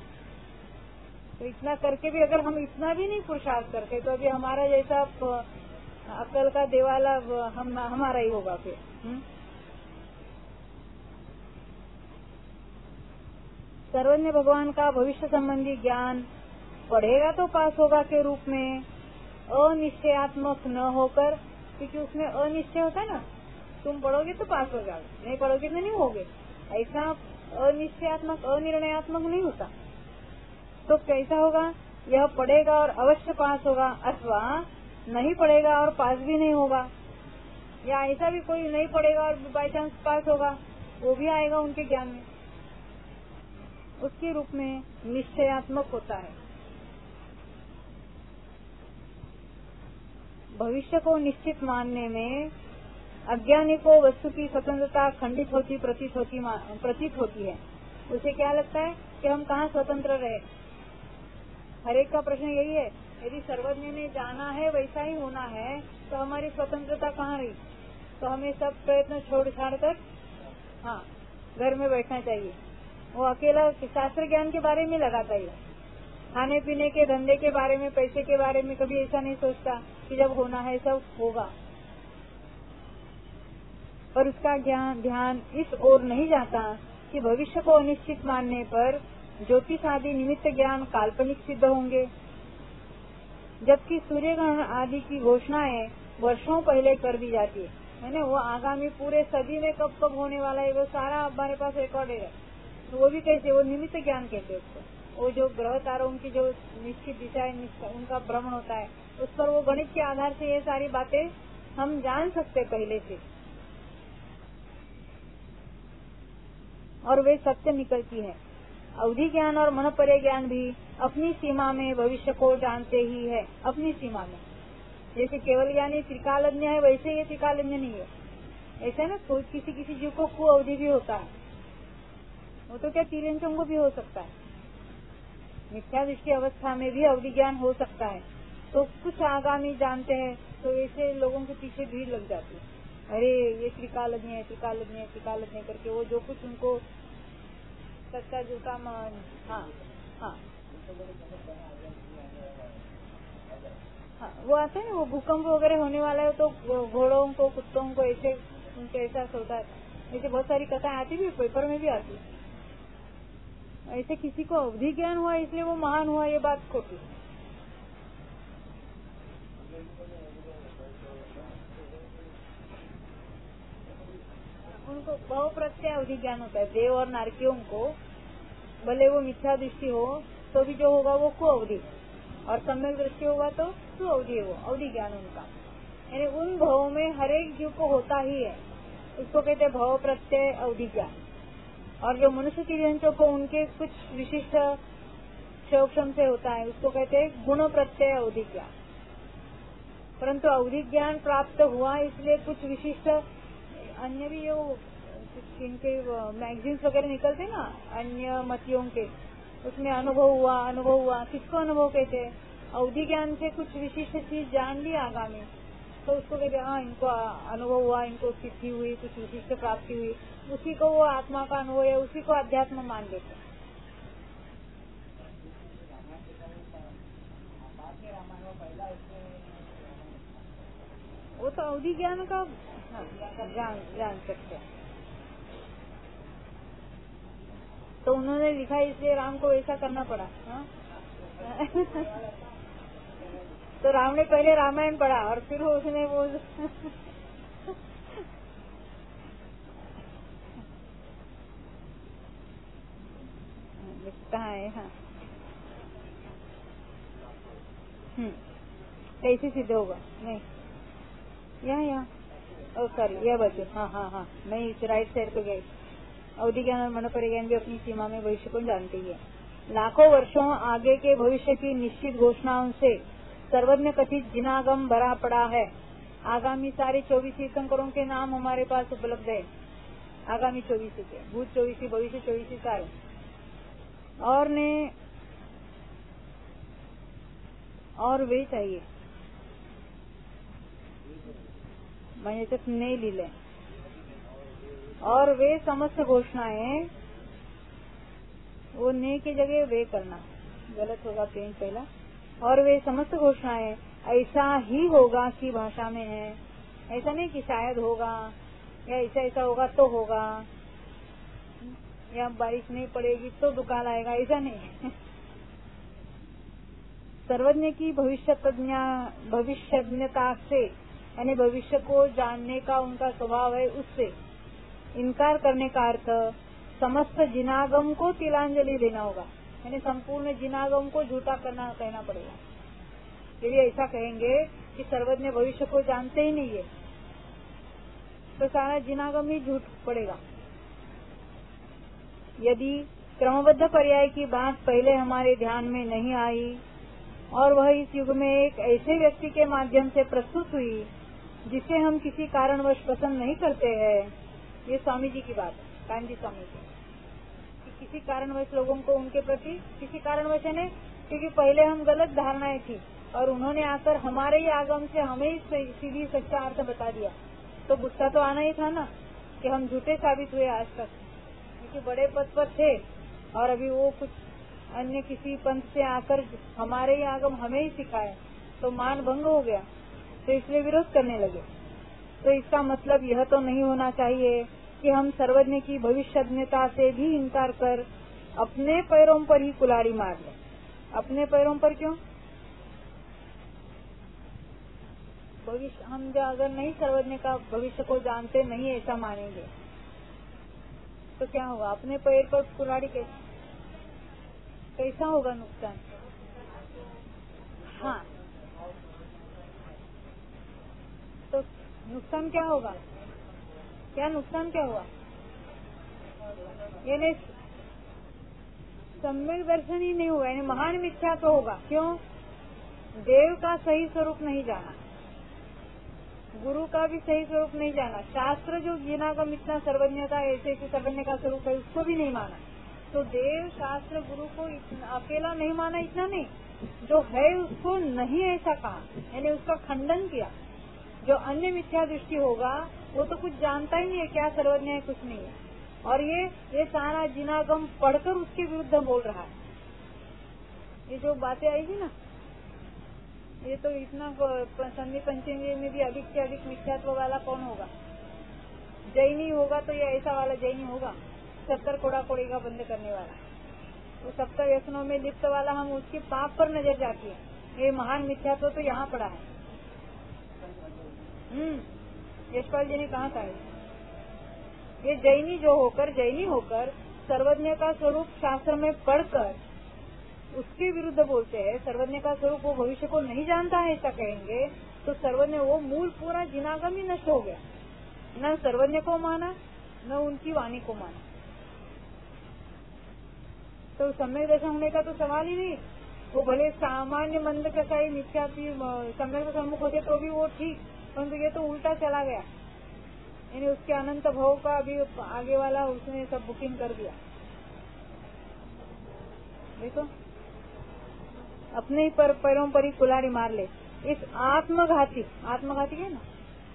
तो इतना करके भी अगर हम इतना भी नहीं पुरुषार्थ करते तो अभी हमारा जैसा अकल का देवाला हमारा ही होगा फिर। सर्वज्ञ भगवान का भविष्य संबंधी ज्ञान पढ़ेगा तो पास होगा के रूप में अनिश्चयात्मक न होकर, क्योंकि उसमें अनिश्चय होता है ना, तुम पढ़ोगे तो पास हो जाओगे, नहीं पढ़ोगे तो नहीं होगे, ऐसा अनिश्चयात्मक अनिर्णयात्मक नहीं होता। तो कैसा होगा, यह पढ़ेगा और अवश्य पास होगा, अथवा नहीं पढ़ेगा और पास भी नहीं होगा, या ऐसा भी कोई नहीं पढ़ेगा और बाई चांस पास होगा, वो भी आएगा उनके ज्ञान में। उसके रूप में निश्चयात्मक होता है। भविष्य को निश्चित मानने में अज्ञानी को वस्तु की स्वतंत्रता खंडित होती प्रतीत होती है। उसे क्या लगता है कि हम कहाँ स्वतंत्र रहे। हर एक का प्रश्न यही है, यदि सर्वज्ञ ने जाना है वैसा ही होना है तो हमारी स्वतंत्रता कहाँ रही। तो हमें सब प्रयत्न छोड़ छाड़ कर घर में बैठना चाहिए। वो अकेला शास्त्र ज्ञान के बारे में लगाता ही, खाने पीने के धंधे के बारे में, पैसे के बारे में कभी ऐसा नहीं सोचता कि जब होना है सब होगा। पर उसका ध्यान इस ओर नहीं जाता कि भविष्य को अनिश्चित मानने पर ज्योतिष आदि निमित्त ज्ञान काल्पनिक सिद्ध होंगे, जबकि सूर्य ग्रहण आदि की घोषणाएं वर्षों पहले कर दी जाती है ना। वो आगामी पूरे सदी में कब होने वाला है वो सारा हमारे पास रिकॉर्डेड है। तो वो भी कैसे, वो निमित्त ज्ञान कहते हैं उसको। वो जो ग्रह तारों की जो निश्चित दिशा है उनका भ्रमण होता है, उस पर वो गणित के आधार से ये सारी बातें हम जान सकते पहले से, और वे सत्य निकलती है। अवधि ज्ञान और मनोपर्य ज्ञान भी अपनी सीमा में भविष्य को जानते ही है, अपनी सीमा में। जैसे केवल ज्ञानी त्रिकालज्ञ है, वैसे ये त्रिकालज्ञ नहीं है। ऐसे ना कोई किसी जीव को कु अवधि भी होता है, वो तो क्या तिर्यंचों को भी हो सकता है। मिथ्या दृष्टि अवस्था में भी अवधि ज्ञान हो सकता है। तो कुछ आगामी जानते हैं तो ऐसे लोगों के पीछे भीड़ लग जाती है, अरे ये त्रिकालज्ञ है, त्रिकालज्ञ है, त्रिकालज्ञ करके वो जो कुछ उनको सच्चा झूठा मान। हाँ हाँ हाँ, वो आते हैं, वो भूकंप वगैरह होने वाला है तो घोड़ों को कुत्तों को ऐसे उनके ऐसा होता है। ऐसे बहुत सारी कथाएं आती भी, पेपर में भी आती। ऐसे किसी को अवधि ज्ञान हुआ इसलिए वो महान हुआ, ये बात खोटी। उनको भाव प्रत्यय अवधि ज्ञान होता है। देव और नारकियों को भले वो मिथ्या दृष्टि हो तो भी जो होगा वो को अवधि, और सम्यक दृष्टि होगा तो सु अवधि, वो अवधि ज्ञान उनका। यानी उन भावों में हर एक जीव को होता ही है, उसको कहते हैं भाव प्रत्यय अवधि ज्ञान। और जो मनुष्य की जंतु को उनके कुछ विशिष्ट क्षोक्षम से होता है, उसको कहते हैं गुण प्रत्यय अवधि ज्ञान। परंतु अवधि ज्ञान प्राप्त हुआ इसलिए कुछ विशिष्ट अन्य भी जो इनके मैगजीन्स वगैरह निकलते ना अन्य मतियों के, उसमें अनुभव हुआ। किसको अनुभव कहते हैं? अवधि ज्ञान से कुछ विशिष्ट चीज जान ली आगामी, तो उसको कहते हैं हाँ इनको अनुभव हुआ, इनको सिद्धि हुई, कुछ विशिष्ट प्राप्ति हुई, उसी को वो आत्मा का अनुभव है, उसी को अध्यात्म मान लेते। वो तो अवधि ज्ञान का जान सकते हैं। तो उन्होंने लिखा इसलिए राम को ऐसा करना पड़ा। तो राम ने पहले रामायण पढ़ा और फिर उसने वो लिखता है। हाँ कैसे सिद्ध होगा? नहीं यहाँ सॉरी यह बच्चे। हाँ मैं इस राइट साइड पे गई। अवधि ज्ञान और मनोपर्य ज्ञान भी अपनी सीमा में भविष्य को जानती है। लाखों वर्षों आगे के भविष्य की निश्चित घोषणाओं से सर्वज्ञ कथित जिनागम भरा पड़ा है। आगामी सारे 24 तीर्थंकरों के नाम हमारे पास उपलब्ध है। आगामी 24 के, भूत 24, भविष्य 24 सारे। और वे चाहिए मैंने तो नहीं लीले। और वे समस्त घोषणाएं, वो ने की जगह वे करना गलत होगा, पेन पहला। और वे समस्त घोषणाएं ऐसा ही होगा की भाषा में है। ऐसा नहीं कि शायद होगा या ऐसा होगा तो होगा, या बारिश नहीं पड़ेगी तो दुकान आएगा, ऐसा नहीं। सर्वज्ञ की भविष्यज्ञता से यानी भविष्य को जानने का उनका स्वभाव है, उससे इनकार करने का अर्थ समस्त जिनागम को तिलांजलि देना होगा। यानी संपूर्ण जिनागम को झूठा कहना पड़ेगा। यदि ऐसा कहेंगे कि सर्वज्ञ भविष्य को जानते ही नहीं है तो सारा जिनागम ही झूठ पड़ेगा। यदि क्रमबद्ध पर्याय की बात पहले हमारे ध्यान में नहीं आई और वह इस युग में एक ऐसे व्यक्ति के माध्यम से प्रस्तुत हुई जिसे हम किसी कारणवश पसंद नहीं करते हैं, ये स्वामी जी की बात है, कांजी स्वामी जी, कि किसी कारणवश लोगों को उनके प्रति किसी कारणवश है, क्योंकि पहले हम गलत धारणाएं थी और उन्होंने आकर हमारे ही आगम से हमें ही सीधी सच्चा अर्थ बता दिया, तो गुस्सा तो आना ही था ना कि हम झूठे साबित हुए आज तक, क्योंकि बड़े पद पर थे और अभी वो कुछ अन्य किसी पंथ से आकर हमारे ही आगम हमें ही सिखाए, तो मान भंग हो गया, तो इसलिए विरोध करने लगे। तो इसका मतलब यह तो नहीं होना चाहिए कि हम सर्वज्ञ की भविष्यज्ञता से भी इनकार कर अपने पैरों पर ही कुल्हाड़ी मार लें। अपने पैरों पर क्यों? भविष्य हम जो अगर नहीं सर्वज्ञ का भविष्य को जानते नहीं ऐसा मानेंगे तो क्या होगा? अपने पैर पर कुल्हाड़ी कैसे? कैसा होगा नुकसान? हाँ, तो नुकसान क्या होगा? क्या नुकसान क्या हुआ? यानी सम्यक दर्शन ही नहीं हुआ, यानी महान मिथ्या तो होगा। क्यों? देव का सही स्वरूप नहीं जाना, गुरु का भी सही स्वरूप नहीं जाना, शास्त्र जो जिनागम इतना सर्वज्ञता ऐसे सर्वज्ञ का स्वरूप है उसको भी नहीं माना। तो देव शास्त्र गुरु को अकेला नहीं माना, इतना नहीं, जो है उसको नहीं ऐसा कहा, यानी उसका खंडन किया। जो अन्य मिथ्या दृष्टि होगा वो तो कुछ जानता ही नहीं है, क्या सर्वज्ञ है कुछ नहीं है, और ये सारा जिनागम पढ़कर उसके विरुद्ध बोल रहा है। ये जो बातें आई थी ना, ये तो इतना संधि पंचमी में भी अधिक से अधिक मिथ्यात्व वाला कौन होगा? जैनी होगा, तो ये ऐसा वाला जैनी होगा 70 कोड़ा कोड़ी का बंद करने वाला, तो 70 व्यसनों में लिप्त वाला। हम उसके पाप पर नजर जाती है। ये महान मिथ्यात्व तो यहाँ पड़ा है। यशपाल जी ने कहा था ये जैनी होकर सर्वज्ञ का स्वरूप शास्त्र में पढ़कर उसके विरुद्ध बोलते हैं। सर्वज्ञ का स्वरूप वो भविष्य को नहीं जानता है ऐसा कहेंगे तो सर्वज्ञ वो मूल पूरा जिनागम ही नष्ट हो गया। न सर्वज्ञ को माना न उनकी वाणी को माना, तो सम्यक दर्शन होने का तो सवाल ही नहीं। वो भले सामान्य मंद कसाई मिथ्या सम्यक सम्मुख होते तो भी वो ठीक, परंतु ये तो उल्टा चला गया, यानी उसके अनंत भाव का अभी आगे वाला उसने सब बुकिंग कर दिया। देखो अपने ही पैरों पर ही कुल्हाड़ी मार ले। इस आत्मघाती है ना,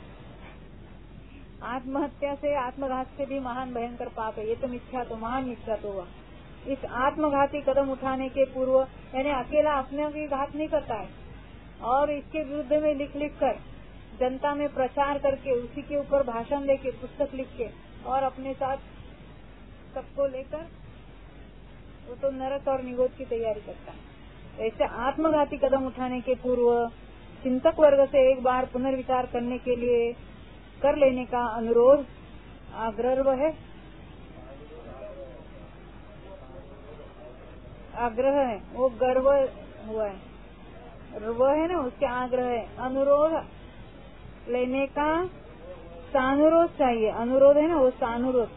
आत्महत्या से आत्मघात से भी महान भयंकर पाप है। ये तो मिथ्या, तो महान मिथ्या तो हुआ। इस आत्मघाती कदम उठाने के पूर्व, यानी अकेला अपने की घात नहीं करता है, और इसके विरुद्ध में लिख कर जनता में प्रचार करके उसी के ऊपर भाषण देके पुस्तक लिख के और अपने साथ सबको लेकर वो तो नरक और निगोद की तैयारी करता है। ऐसे आत्मघाती कदम उठाने के पूर्व चिंतक वर्ग से एक बार पुनर्विचार करने के लिए कर लेने का अनुरोध आग्रह है। आग्रह है, वो गर्व हुआ है, वो है ना, उसके आग्रह है। अनुरोध लेने का सानुरोध चाहिए। अनुरोध है ना, वो सानुरोध,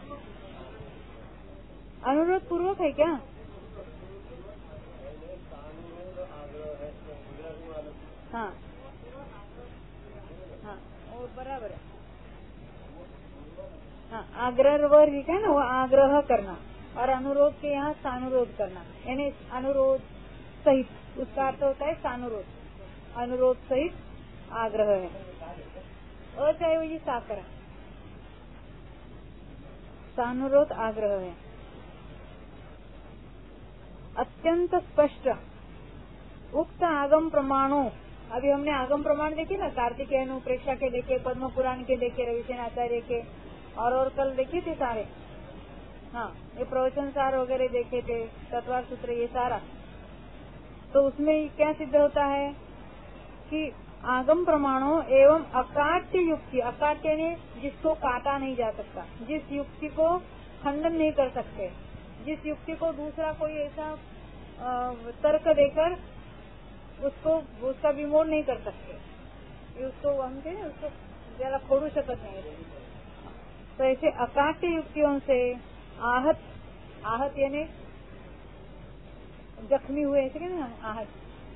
अनुरोध पूर्वक है क्या? हाँ हाँ, वो बराबर है। हाँ, आग्रह वो है ना, वो आग्रह करना, और अनुरोध के यहाँ सानुरोध करना, यानी अनुरोध सहित, उसका अर्थ होता है सानुरोध। अनुरोध सहित आग्रह है। अचायोजी साकरा, सानुरोध आग्रह है। अत्यंत स्पष्ट उक्त आगम प्रमाणों, अभी हमने आगम प्रमाण देखे ना, कार्तिकेय प्रेक्षा के देखे, पद्म पुराण के देखे, रविसेन आचार्य के, और कल देखे थे सारे। हाँ, ये प्रवचन सार वगैरह देखे थे, तत्वार सूत्र, ये सारा। तो उसमें क्या सिद्ध होता है कि आगम प्रमाणों एवं अकाट्य युक्ति, अकाट्य ने जिसको काटा नहीं जा सकता, जिस युक्ति को खंडन नहीं कर सकते, जिस युक्ति को दूसरा कोई ऐसा तर्क देकर उसका विमोड़ नहीं कर सकते, उसको हम उसको जरा खोड़ू शकत नहीं। तो ऐसे अकाट्य युक्तियों से आहत यानी जख्मी हुए, ऐसे कहते हैं आहत।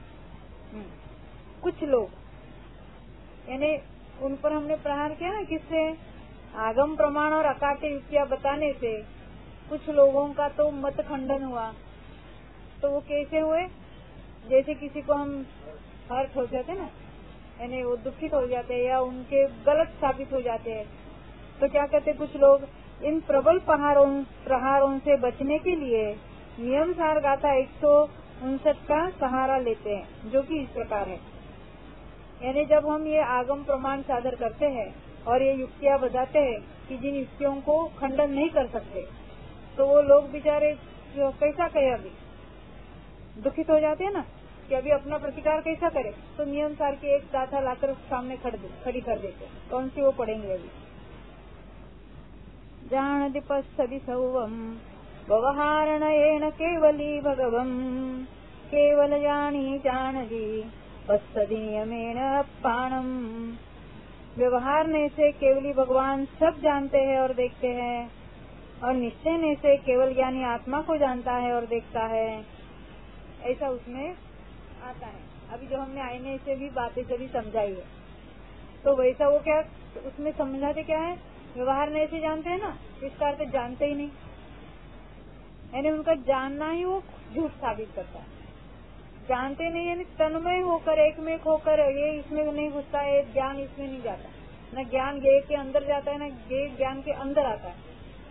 कुछ लोग, यानी उन पर हमने प्रहार किया ना, किससे? आगम प्रमाण और अकाट्य युक्तियां बताने से कुछ लोगों का तो मत खंडन हुआ। तो वो कैसे हुए? जैसे किसी को हम हर्ट हो जाते ना, यानी वो दुखित हो जाते हैं या उनके गलत साबित हो जाते हैं, तो क्या कहते कुछ लोग, इन प्रबल प्रहारों से बचने के लिए नियम सार गाथा 159 का सहारा लेते हैं, जो कि इस प्रकार है। यानी जब हम ये आगम प्रमाण साधर करते हैं और ये युक्तियां बताते हैं कि जिन युक्तियों को खंडन नहीं कर सकते, तो वो लोग बेचारे कैसा करे, अभी दुखित हो जाते हैं ना कि अभी अपना प्रतिकार कैसा करे, तो नियम सार की एक गाथा लाकर सामने खड़ी कर देते। कौन सी वो पढ़ेंगे अभी? जान दीपस्तदि सौवम व्यवहारणयेन केवली भगवं केवल जानी जानती पश्यति नियमेन पाणम। व्यवहारने से केवली भगवान सब जानते हैं और देखते हैं, और निश्चयने से केवल ज्ञानी आत्मा को जानता है और देखता है, ऐसा उसमें आता है। अभी जो हमने आईने से भी बातें सभी समझाई है, तो वैसा वो क्या उसमें समझाते क्या है, व्यवहार नहीं से जानते हैं ना, इसका अर्थ जानते ही नहीं, यानी उनका जानना ही वो झूठ साबित करता है। जानते नहीं यानी तन्मय होकर एक में होकर ये इसमें नहीं घुसता है, ज्ञान इसमें नहीं जाता, न ज्ञान ज्ञेय के अंदर जाता है, न ज्ञेय ज्ञान के अंदर आता है।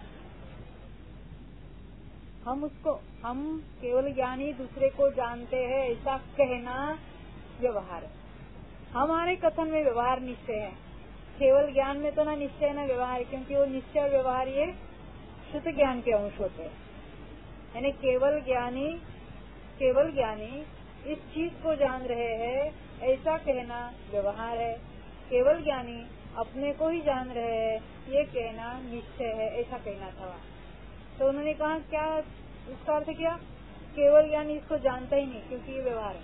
हम केवल ज्ञानी दूसरे को जानते हैं ऐसा कहना व्यवहार है। हमारे कथन में व्यवहार निश्चय है, केवल ज्ञान में तो ना निश्चय ना व्यवहार, क्योंकि वो निश्चय और व्यवहार ये शुद्ध ज्ञान के अंश होते हैं। यानी केवल ज्ञानी इस चीज को जान रहे हैं ऐसा कहना व्यवहार है, केवल ज्ञानी अपने को ही जान रहे हैं ये कहना निश्चय है, ऐसा कहना था। तो उन्होंने कहा क्या उसका अर्थ क्या, केवल ज्ञानी इसको जानता ही नहीं क्योंकि ये व्यवहार है,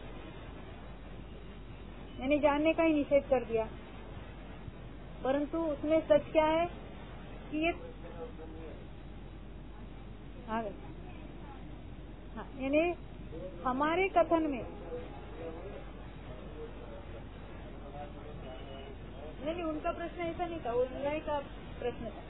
यानी जानने का ही निषेध कर दिया। परंतु उसमें सच क्या है कि ये यानी हमारे कथन में नहीं, उनका प्रश्न ऐसा नहीं था, वो न्याय का प्रश्न था।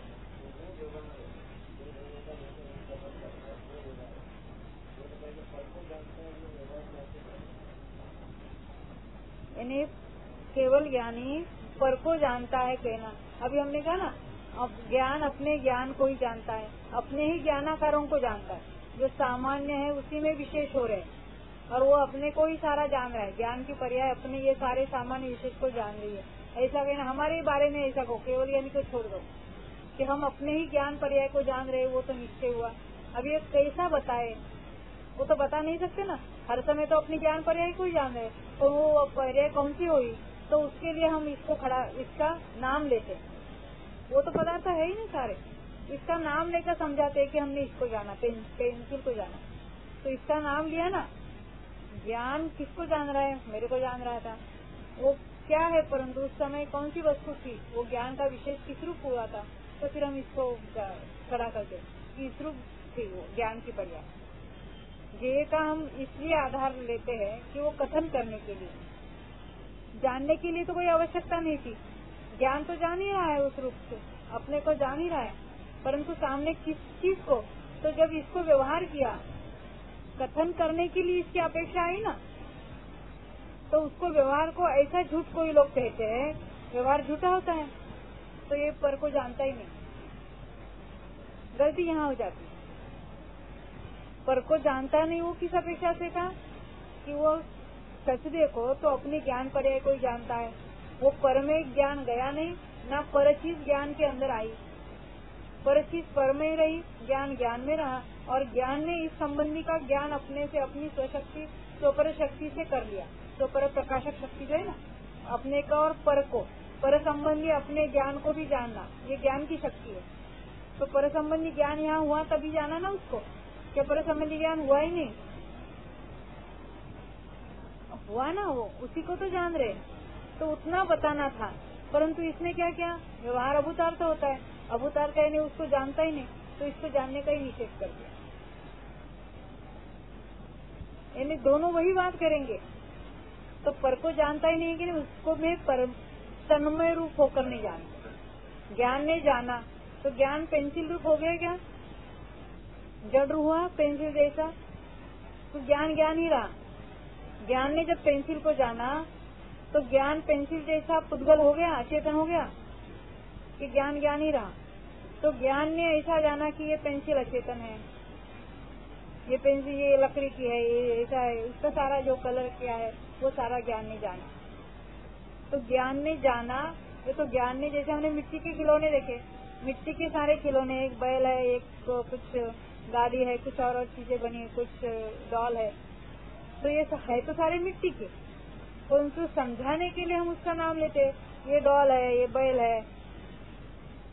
यानी केवल ज्ञानी पर को जानता है कहना। अभी हमने कहा ना, अब ज्ञान अपने ज्ञान को ही जानता है, अपने ही ज्ञानाकारों को जानता है, जो सामान्य है उसी में विशेष हो रहे हैं, और वो अपने को ही सारा जान रहा है। ज्ञान की पर्याय अपने ये सारे सामान्य विशेष को जान रही है, ऐसा कहना। हमारे बारे में ऐसा कहो, केवल यानी को छोड़ दो कि हम अपने ही ज्ञान पर्याय को जान रहे, वो तो निश्चय हुआ। अब ये कैसा बताए, वो तो बता नहीं सकते ना, हर समय तो अपनी ज्ञान पर्याय को ही जान रहे, तो वो पर्याय कौन सी हुई, तो उसके लिए हम इसका नाम लेते, वो तो पदार्थ है ही नहीं सारे, इसका नाम लेकर समझाते कि हमने इसको जाना, पेंसिल को जाना, तो इसका नाम लिया ना। ज्ञान किसको जान रहा है, मेरे को जान रहा था, वो क्या है, परंतु उस समय कौन सी वस्तु थी, वो ज्ञान का विशेष किस रूप हुआ था, तो फिर हम इसको खड़ा करते किस रूप थी वो ज्ञान की पर्याय। ज्ञेय का हम इसलिए आधार लेते हैं कि वो कथन करने के लिए, जानने के लिए तो कोई आवश्यकता नहीं थी, ज्ञान तो जान ही रहा है, उस रूप से अपने को जान ही रहा है, परंतु सामने किस चीज को, तो जब इसको व्यवहार किया, कथन करने के लिए इसकी अपेक्षा आई ना, तो उसको व्यवहार को ऐसा झूठ कोई लोग कहते हैं, व्यवहार झूठा होता है, तो ये पर को जानता ही नहीं, गलती यहाँ हो जाती है। पर को जानता नहीं, वो किस अपेक्षा से था कि वो सच देखो तो अपने ज्ञान पर्याय को ही जानता है, वो पर में ज्ञान गया नहीं ना, पर चीज ज्ञान के अंदर आई, पर चीज पर में रही, ज्ञान ज्ञान में रहा, और ज्ञान ने इस संबंधी का ज्ञान अपने से अपनी स्वशक्ति स्वपर शक्ति से कर लिया। स्वपर प्रकाशक शक्ति जो है ना, अपने का और पर को, पर संबंधी अपने ज्ञान को भी जानना, ये ज्ञान की शक्ति है। तो पर संबंधी ज्ञान यहाँ हुआ तभी जाना ना उसको, क्या पर संबंधी ज्ञान हुआ ही नहीं, हुआ ना, वो उसी को तो जान रहे, तो उतना बताना था। परंतु इसने क्या किया, व्यवहार अभूतार्थ तो होता है, अभूतार्थ कहने उसको जानता ही नहीं, तो इसको जानने का ही निषेध कर दिया। यानी दोनों वही बात करेंगे, तो पर को जानता ही नहीं कि उसको में तन्मय रूप होकर नहीं जाना। ज्ञान ने जाना तो ज्ञान पेंसिल रूप हो गया, क्या जड़ हुआ पेंसिल जैसा, तो ज्ञान ज्ञान ही रहा। ज्ञान ने जब पेंसिल को जाना तो ज्ञान पेंसिल जैसा पुद्गल हो गया, अचेतन हो गया, कि ज्ञान ज्ञान ही रहा। तो ज्ञान ने ऐसा जाना कि ये पेंसिल अचेतन है, ये पेंसिल ये लकड़ी की है, ये ऐसा है, उसका सारा जो कलर किया है वो सारा ज्ञान ने जाना। तो ज्ञान ने जाना, ये तो ज्ञान ने, जैसे हमने मिट्टी के खिलौने देखे, मिट्टी के सारे खिलौने, एक बैल है, एक कुछ गाड़ी है, कुछ और चीजें बनी, कुछ डॉल है, तो ये है तो सारे मिट्टी के, परंतु समझाने के लिए हम उसका नाम लेते, ये डॉल है, ये बैल है,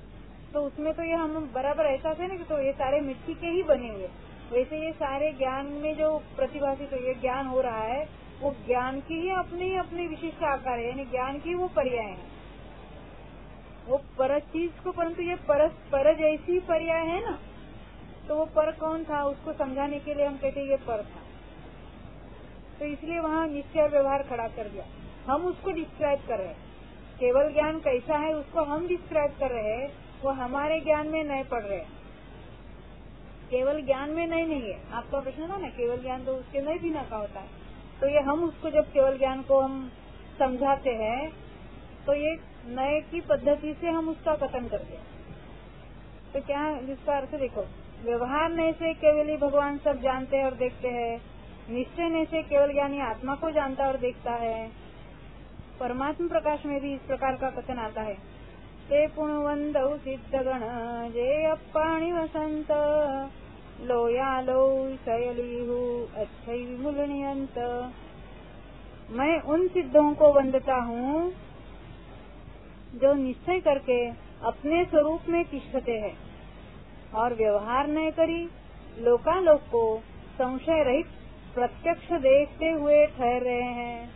तो उसमें तो ये हम बराबर ऐसा थे ना कि तो ये सारे मिट्टी के ही बने हुए, वैसे ये सारे ज्ञान में जो प्रतिभाषित ये ज्ञान हो रहा है वो ज्ञान की ही अपनी विशिष्ट आकार है, यानी ज्ञान की वो पर्याय है, वो पर चीज को, परंतु ये पर जैसी पर्याय है ना, तो वो पर कौन था उसको समझाने के लिए हम कहते ये पर था। तो इसलिए वहाँ निश्चय व्यवहार खड़ा कर दिया। हम उसको डिस्क्राइब कर रहे हैं, केवल ज्ञान कैसा है उसको हम डिस्क्राइब कर रहे हैं, वो हमारे ज्ञान में नहीं पड़ रहे, केवल ज्ञान में नहीं है। आपका प्रश्न था ना, केवल ज्ञान तो उसके नहीं बिना का होता है, तो ये हम उसको जब केवल ज्ञान को हम समझाते हैं तो ये नए की पद्धति से हम उसका कथन करते हैं। तो क्या जिसका अर्थ देखो, व्यवहार नए से केवल ही भगवान सब जानते हैं और देखते हैं, निश्चय नए से केवल ज्ञानी आत्मा को जानता और देखता है। परमात्मा प्रकाश में भी इस प्रकार का कथन आता है, ते पुण्यवंदौ सिद्धगण जे अप्पाणि वसंत लोयालो शयलीहु अच्छै विमुलनियंत। मैं उन सिद्धों को वंदता हूँ जो निश्चय करके अपने स्वरूप में तिष्ठते हैं और व्यवहार न करी लोकालोक को संशय रहित प्रत्यक्ष देखते हुए ठहर रहे हैं।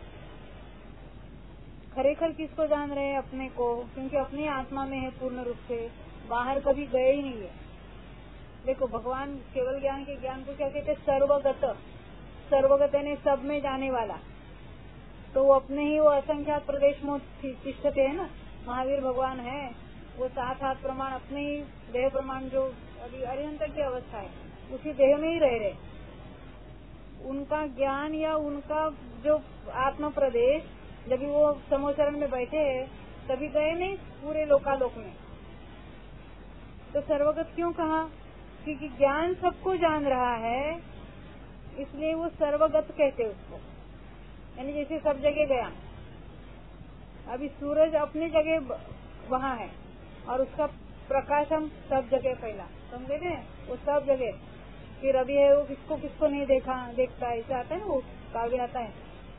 खरेखर किसको जान रहे हैं? अपने को, क्योंकि अपनी आत्मा में है पूर्ण रूप से, बाहर कभी गए ही नहीं है। देखो भगवान केवल ज्ञान के ज्ञान को क्या कहते? सर्वगत। सर्वगत यानी सब में जाने वाला, तो वो अपने ही वो असंख्यात प्रदेश में तिष्ठते है ना। महावीर भगवान है, वो 7 प्रमाण अपने ही देह प्रमाण जो अभी अरिहंत की अवस्था है उसी देह में ही रह रहे। उनका ज्ञान या उनका जो आत्म प्रदेश जब वो समोचरण में बैठे हैं तभी गए नहीं पूरे लोकालोक में। तो सर्वगत क्यों कहा? क्योंकि ज्ञान सबको जान रहा है, इसलिए वो सर्वगत कहते उसको। यानी जैसे सब जगह गया, अभी सूरज अपनी जगह वहाँ है और उसका प्रकाश हम सब जगह फैला, समझे थे? वो सब जगह। फिर अभी है वो किसको नहीं देखता है, ऐसा आता है ना, वो काव्य आता है,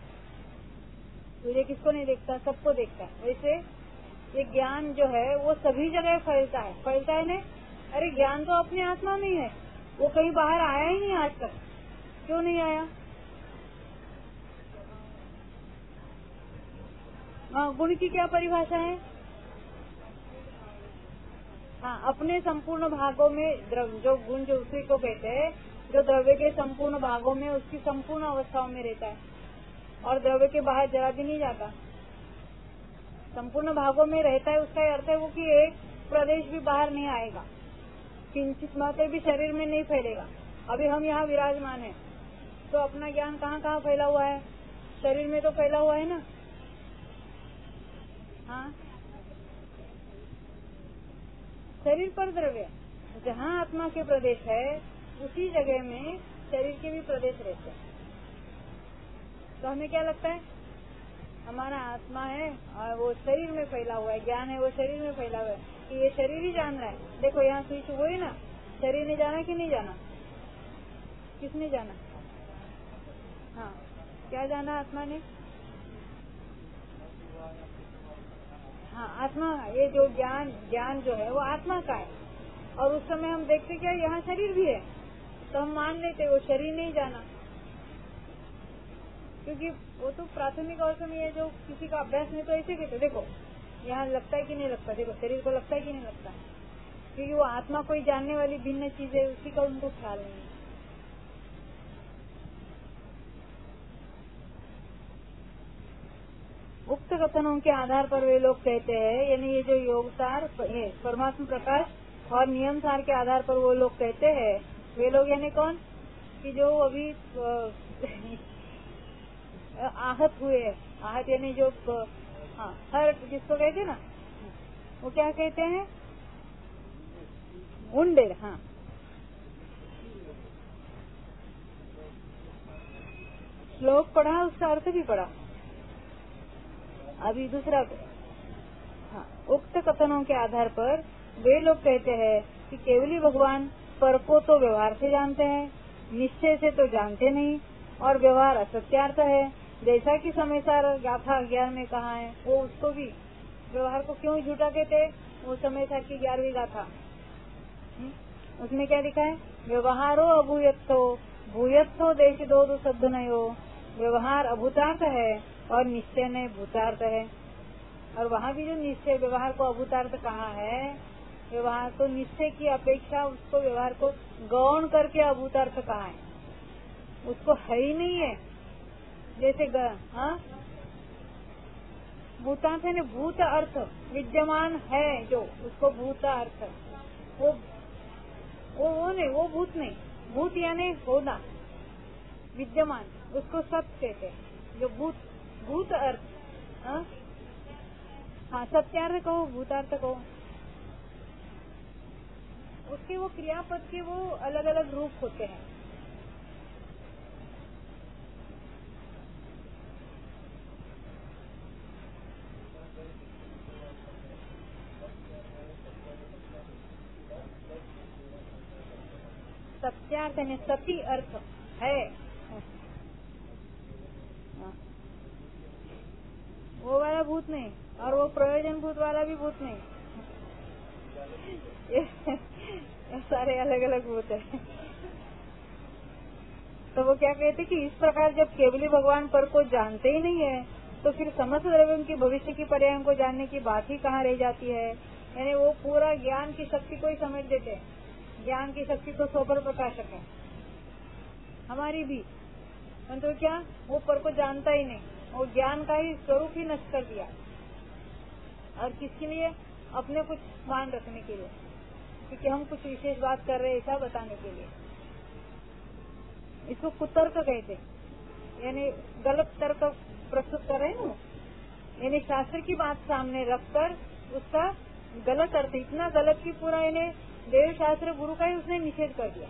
तुझे किसको नहीं देखता, सबको देखता है। वैसे ये ज्ञान जो है वो सभी जगह फैलता है ना। अरे ज्ञान तो अपनी आत्मा में ही है, वो कहीं बाहर आया ही नहीं आज तक। क्यों नहीं आया? गुण की क्या परिभाषा है? हाँ, अपने संपूर्ण भागों में द्रव्य, जो गुण जो उसी को कहते हैं, जो द्रव्य के संपूर्ण भागों में उसकी संपूर्ण अवस्थाओं में रहता है और द्रव्य के बाहर जरा भी नहीं जाता, संपूर्ण भागों में रहता है। उसका अर्थ है वो कि एक प्रदेश भी बाहर नहीं आएगा, किंचित मात्रा भी शरीर में नहीं फैलेगा। अभी हम यहाँ विराजमान है तो अपना ज्ञान कहाँ कहाँ फैला हुआ है? शरीर में तो फैला हुआ है ना। हाँ, शरीर पर द्रव्य, जहाँ आत्मा के प्रदेश है उसी जगह में शरीर के भी प्रदेश रहते हैं। तो हमें क्या लगता है? हमारा आत्मा है और वो शरीर में फैला हुआ है, ज्ञान है वो शरीर में फैला हुआ है, कि ये शरीर ही जान रहा है। देखो यहाँ स्विच हुई ना, शरीर ने जाना कि नहीं जाना? किसने जाना? हाँ, क्या जाना आत्मा ने? हाँ, आत्मा। ये जो ज्ञान जो है वो आत्मा का है, और उस समय हम देखते क्या यहाँ शरीर भी है, तो हम मान लेते वो शरीर नहीं जाना, क्योंकि वो तो प्राथमिक अवस्था में है। जो किसी का अभ्यास नहीं तो ऐसे कहते देखो यहाँ लगता है कि नहीं लगता, देखो शरीर को लगता है कि नहीं लगता, क्योंकि वो आत्मा कोई जानने वाली भिन्न चीज है, उसी का उनको ख्याल नहीं है। उक्त कथनों के आधार पर वे लोग कहते हैं, यानी ये जो योगसार परमात्मा प्रकाश और नियम सार के आधार पर वो लोग कहते हैं, वे लोग यानी कौन? कि जो अभी आहत हुए, आहत यानी जो हर्ट जिसको कहते ना, वो क्या कहते हैं? उंडेर। हाँ, श्लोक पढ़ा, उसका अर्थ भी पढ़ा। अभी दूसरा, हाँ, उक्त कथनों के आधार पर वे लोग कहते हैं कि केवली भगवान पर को तो व्यवहार से जानते हैं, निश्चय से तो जानते नहीं, और व्यवहार असत्यार्थ है। जैसा कि समय सार गाथा 11 में कहा है, वो उसको भी व्यवहार को क्यों झूठा कहते? उस समय था कि 11वीं गाथा, उसमें क्या लिखा है? व्यवहारो अभूयत्थो भूयत्थो देश दो सद्नयो। व्यवहार अभूतार्थ है और निश्चय ने भूतार्थ है। और वहाँ भी जो निश्चय व्यवहार को अभूतार्थ कहा है, व्यवहार तो निश्चय की अपेक्षा उसको व्यवहार को गौण करके अभूतार्थ कहा है, उसको है ही नहीं है। जैसे भूतार्थ है, भूत अर्थ विद्यमान है जो, उसको भूत अर्थ, वो नहीं, वो भूत नहीं, भूत यानी होना, विद्यमान, उसको सत्य कहते हैं। जो भूत अर्थ, हाँ सत्यार्थ कहो, भूतार्थ कहो, उसके वो क्रियापद के वो अलग अलग रूप होते हैं। सत्यार्थ है, सती अर्थ है, वो वाला भूत नहीं, और वो प्रयोजन भूत वाला भी भूत नहीं, ये सारे अलग अलग भूत है। तो वो क्या कहते कि इस प्रकार जब केवली भगवान पर को जानते ही नहीं है, तो फिर समस्त द्रव्यों की भविष्य की पर्यायों को जानने की बात ही कहाँ रह जाती है। यानी वो पूरा ज्ञान की शक्ति को ही समझ देते हैं। ज्ञान की शक्ति तो सोपर प्रकाशक है हमारी भी, परंतु तो क्या वो पर को जानता ही नहीं, वो ज्ञान का ही स्वरूप ही नष्ट कर दिया। और किसके लिए? अपने कुछ मान रखने के लिए, क्योंकि हम कुछ विशेष बात कर रहे हैं ऐसा बताने के लिए। इसको कुतर्क कहते, यानी गलत तर्क प्रस्तुत कर रहे हैं ना, यानी शास्त्र की बात सामने रखकर उसका गलत अर्थ, इतना गलत की पूरा यानी देव शास्त्र गुरु का ही उसने निषेध कर दिया।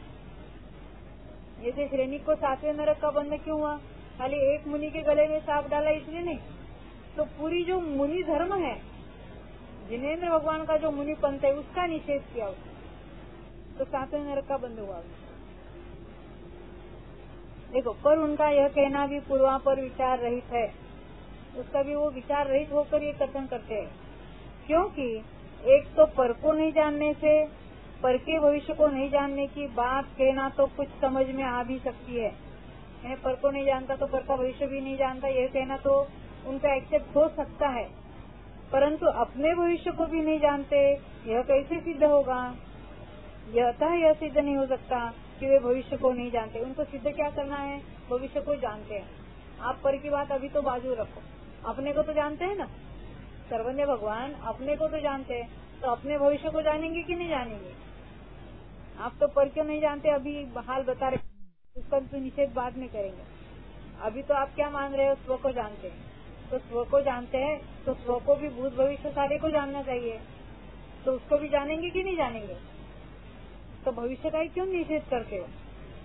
जैसे श्रेणी को 7वें नरक का बंध क्यों हुआ? खाली एक मुनि के गले में सांप डाला इसलिए नहीं, तो पूरी जो मुनि धर्म है, जिनेन्द्र भगवान का जो मुनि पंथ है, उसका निषेध किया उसने, तो 7वें नरक का बंध हुआ। देखो, पर उनका यह कहना भी पूर्वापर विचार रहित है, उसका भी वो विचार रहित होकर ये कथन करते हैं। क्योंकि एक तो पर को नहीं जानने से पर के भविष्य को नहीं जानने की बात कहना तो कुछ समझ में आ भी सकती है। यानी पर को नहीं जानता तो पर का भविष्य भी नहीं जानता, यह कहना तो उनका एक्सेप्ट हो सकता है, परंतु अपने भविष्य को भी नहीं जानते, यह कैसे सिद्ध होगा? यह सिद्ध नहीं हो सकता कि वे भविष्य को नहीं जानते। उनको सिद्ध क्या करना है? भविष्य को जानते हैं। आप पर की बात अभी तो बाजू रखो, अपने को तो जानते हैं ना, सर्वज्ञ भगवान अपने को तो जानते हैं, तो अपने भविष्य को जानेंगे कि नहीं जानेंगे? आप तो पर क्यों नहीं जानते, अभी हाल बता रहे, उसका तो निषेध बाद में करेंगे। अभी तो आप क्या मान रहे हो? स्व को जानते हैं, तो स्व को जानते हैं तो स्व को भी भूत भविष्य सारे को जानना चाहिए, तो उसको भी जानेंगे कि नहीं जानेंगे? तो भविष्य का ही क्यों निषेध करते हो?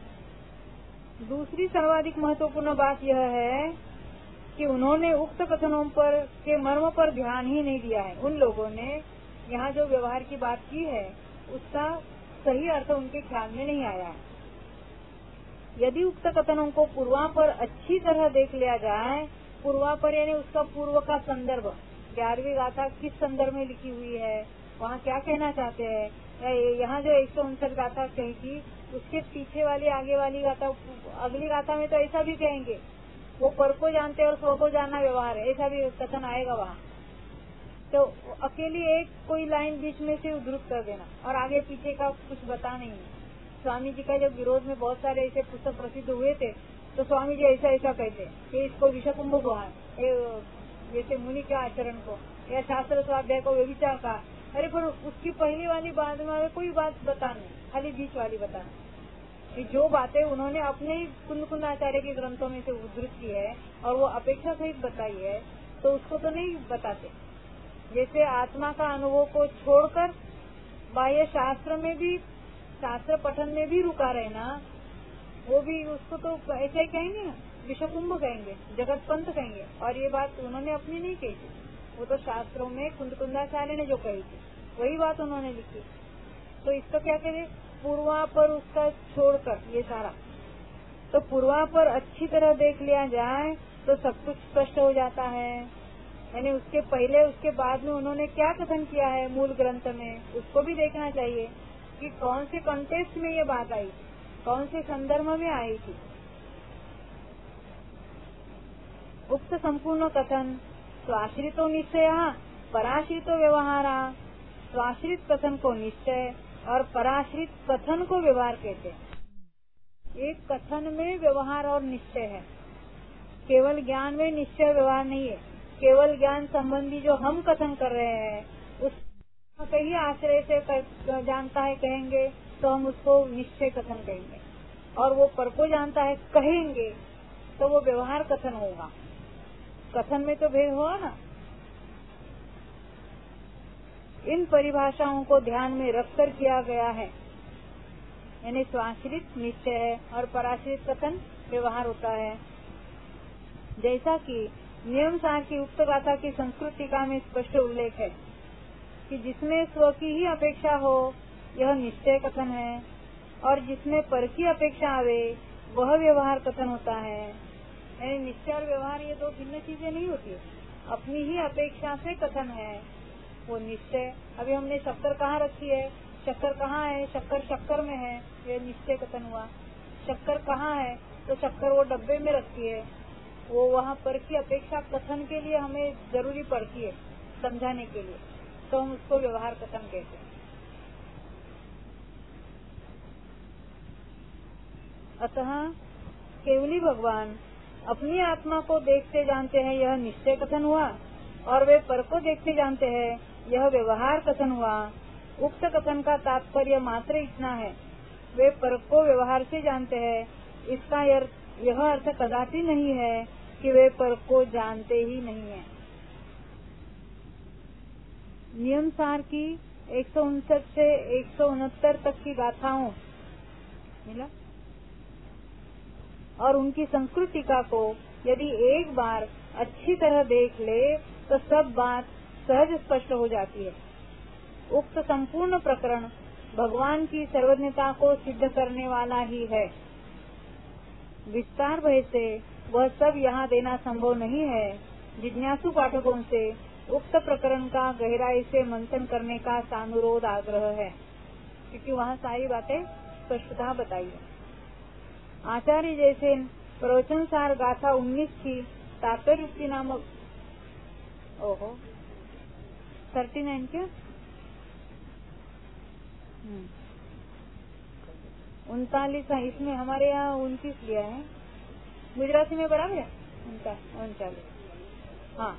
दूसरी सर्वाधिक महत्वपूर्ण बात यह है कि उन्होंने उक्त कथनों पर के मर्म पर ध्यान ही नहीं दिया है। उन लोगों ने यहाँ जो व्यवहार की बात की है उसका सही अर्थ उनके ख्याल में नहीं आया है। यदि उक्त कथनों को पूर्वापर अच्छी तरह देख लिया जाए, पूर्वापर यानी उसका पूर्व का संदर्भ, 11वीं गाथा किस संदर्भ में लिखी हुई है, वहाँ क्या कहना चाहते हैं, यहाँ जो 159 गाथा कही थी उसके पीछे वाली आगे वाली गाथा, अगली गाथा में तो ऐसा भी कहेंगे वो पर को जानते और स्व को जानना व्यवहार है, ऐसा भी कथन आएगा वहाँ। तो अकेली एक कोई लाइन बीच में से उद्धृत कर देना और आगे पीछे का कुछ बता नहीं है। स्वामी जी का जब विरोध में बहुत सारे ऐसे पुस्तक प्रसिद्ध हुए थे तो स्वामी जी ऐसा ऐसा कहते कि इसको विषकुंभ हुआ, जैसे मुनि के आचरण को या शास्त्र स्वाध्याय को व्यभिचार का। अरे पर उसकी पहली वाली बात में कोई बात बतानी, खाली बीच वाली बताना कि जो बातें उन्होंने अपने ही कुंद आचार्य के ग्रंथों में से उद्धृत की है और वो अपेक्षा सहित बताई है, तो उसको तो नहीं बताते। जैसे आत्मा का अनुभव को छोड़कर बाह्य शास्त्र में भी, शास्त्र पठन में भी रुका रहना, वो भी उसको तो ऐसा ही कहेंगे ना, विषकुंभ कहेंगे, जगत पंथ कहेंगे। और ये बात उन्होंने अपनी नहीं कही थी, वो तो शास्त्रों में कुंदाचार्य ने जो कही थी वही बात उन्होंने लिखी। तो इसको क्या करें? पूर्वापर उसका छोड़कर ये सारा, तो पूर्वापर अच्छी तरह देख लिया जाए तो सब कुछ स्पष्ट हो जाता है। यानी उसके पहले उसके बाद में उन्होंने क्या कथन किया है मूल ग्रंथ में, उसको भी देखना चाहिए कि कौन से कॉन्टेक्स्ट में ये बात आई, कौन से संदर्भ में आई थी। उक्त संपूर्ण कथन स्वाश्रितो निश्चय पराश्रितो व्यवहारा। स्वाश्रित कथन को निश्चय और पराश्रित कथन को व्यवहार कहते हैं। एक कथन में व्यवहार और निश्चय है, केवल ज्ञान में निश्चय व्यवहार नहीं है। केवल ज्ञान संबंधी जो हम कथन कर रहे हैं उस ही आश्रय से जानता है कहेंगे तो हम उसको निश्चय कथन कहेंगे, और वो पर को जानता है कहेंगे तो वो व्यवहार कथन होगा। कथन में तो भेद हुआ ना। इन परिभाषाओं को ध्यान में रखकर किया गया है, यानी स्वाश्रित निश्चय है और पराश्रित कथन व्यवहार होता है। जैसा कि नियम सार की उक्त गाथा की संस्कृतिका में स्पष्ट उल्लेख है कि जिसमें स्व की ही अपेक्षा हो यह निश्चय कथन है, और जिसमें पर की अपेक्षा आवे वह व्यवहार कथन होता है। यानी निश्चय और व्यवहार ये दो भिन्न चीजें नहीं होती, अपनी ही अपेक्षा से कथन है वो निश्चय। अभी हमने शक्कर कहाँ रखी है, शक्कर कहाँ है, शक्कर शक्कर में है, ये निश्चय कथन हुआ। शक्कर कहाँ है तो शक्कर वो डब्बे में रखी है, वो वहाँ पर की अपेक्षा कथन के लिए हमें जरूरी पड़ती है समझाने के लिए, तो हम उसको व्यवहार कथन कहते हैं। अतः केवली भगवान अपनी आत्मा को देखते जानते हैं, यह निश्चय कथन हुआ, और वे पर को देखते जानते हैं, यह व्यवहार कथन हुआ। उक्त कथन का तात्पर्य मात्र इतना है, वे पर को व्यवहार से जानते हैं। इसका यह अर्थ कदापि नहीं है कि वे पर को जानते ही नहीं है। नियम सार की 159 से 169 तक की गाथाओं मिला और उनकी संस्कृतिका को यदि एक बार अच्छी तरह देख ले तो सब बात सहज स्पष्ट हो जाती है। उक्त संपूर्ण प्रकरण भगवान की सर्वज्ञता को सिद्ध करने वाला ही है। विस्तार भय से वह सब यहाँ देना संभव नहीं है। जिज्ञासु पाठकों से उक्त प्रकरण का गहराई से मंथन करने का सानुरोध आग्रह है, क्योंकि वहाँ सारी बातें स्पष्टता बताई है। आचार्य जैसे प्रवचन सार गाथा 19 की तात्पर्य नामक 39 क्या 39 है, इसमें हमारे यहाँ 29 लिया है, गुजराती में बराबर है 39। हाँ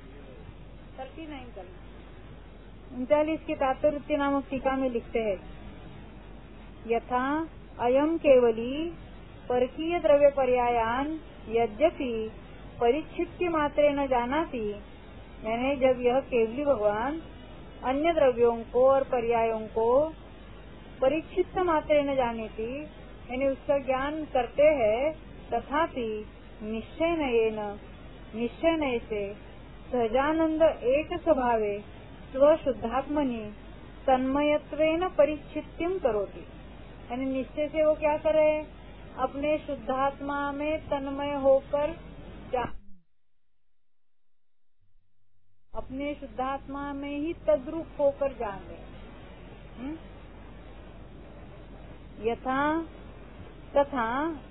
39 का 39 की तात्पर्य नामक टीका में लिखते हैं, यथा अयम केवली परकीय द्रव्य पर्यायान यद्यपि परिच्छित्य मात्रे न जानाति। यानी जब यह केवली भगवान अन्य द्रव्यों को और पर्यायों को परिच्छित्त मात्रे न जाने थी, यानी उसका ज्ञान करते हैं, तथापि निश्चय से सहजानंद एक स्वभावे स्वशुद्धात्मनि तन्मयत्वेन परिच्छित्यम करोति। यानी निश्चय से वो क्या करे, अपने शुद्धात्मा में तन्मय होकर अपने शुद्धात्मा में ही तद्रूप होकर जान ले। यथा तथा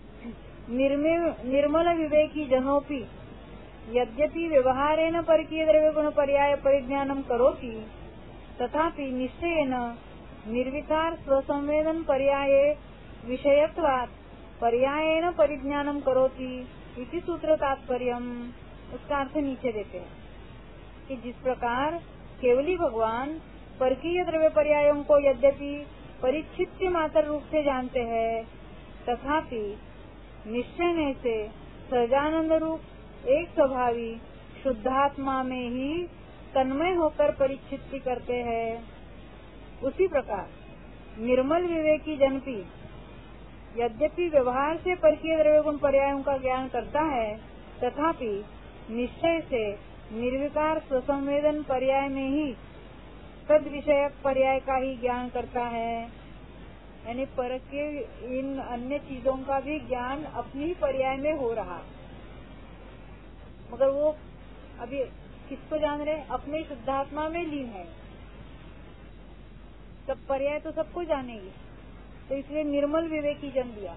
निर्मल विवेकी जनोपि यद्यपि व्यवहारेण परकीय द्रव्य गुण पर्याय परिज्ञानम करोति, तथापि निश्चयेन निर्विकार स्वसंवेदन पर्याये विषयत्वात् पर्यायेन परिज्ञानम करोति इति सूत्र तात्पर्यम। उसका अर्थ नीचे देते हैं कि जिस प्रकार केवली भगवान परकीय द्रव्य पर्यायों को यद्यपि परिच्छित्य मात्र रूप से जानते हैं, तथापि निश्चय से सहजानंद रूप एक स्वभावी शुद्धात्मा में ही तन्मय होकर परिच्छित्ति करते हैं। उसी प्रकार निर्मल विवेकी जनपी यद्यपि व्यवहार से परकीय द्रव्य गुण पर्यायों का ज्ञान करता है, तथापि निश्चय से निर्विकार स्वसंवेदन पर्याय में ही तद विषयक पर्याय का ही ज्ञान करता है। यानी पर के इन अन्य चीजों का भी ज्ञान अपनी पर्याय में हो रहा, मगर वो अभी किसको जान रहे? अपने शुद्धात्मा में लीन है। सब पर्याय तो सबको जानेगी, तो इसलिए निर्मल विवेकी जन लिया,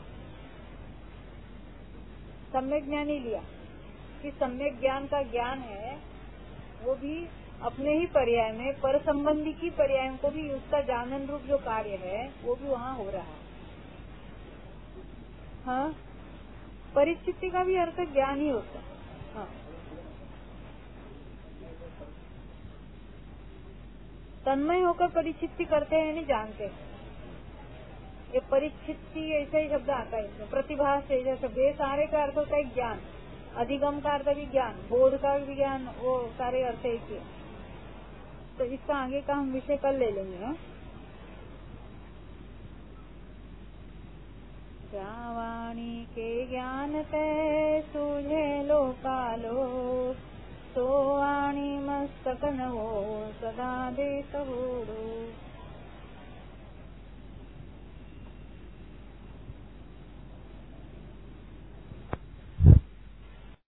सम्यक ज्ञानी लिया कि सम्यक ज्ञान का ज्ञान है वो भी अपने ही पर्याय में पर संबंधी की पर्यायों को भी उसका जानन रूप जो कार्य है वो भी वहाँ हो रहा है। हाँ, परिस्थिति का भी अर्थ ज्ञान ही होता है। हाँ, तन्मय होकर परिचित्ति करते हैं नहीं जानते। ये परिचित्ति ऐसा ही शब्द आता है इसमें, प्रतिभा से जैसे ये सारे का अर्थ होता है ज्ञान, अधिगम का अर्थ भी ज्ञान, बोध का भी ज्ञान, वो सारे अर्थ एक ही। तो इसका आगे का हम विषय कल ले लेंगे। वाणी के ज्ञान ते सूझे लोकालो, तो वाणी मस्तक नवो सदा देत होड़ो।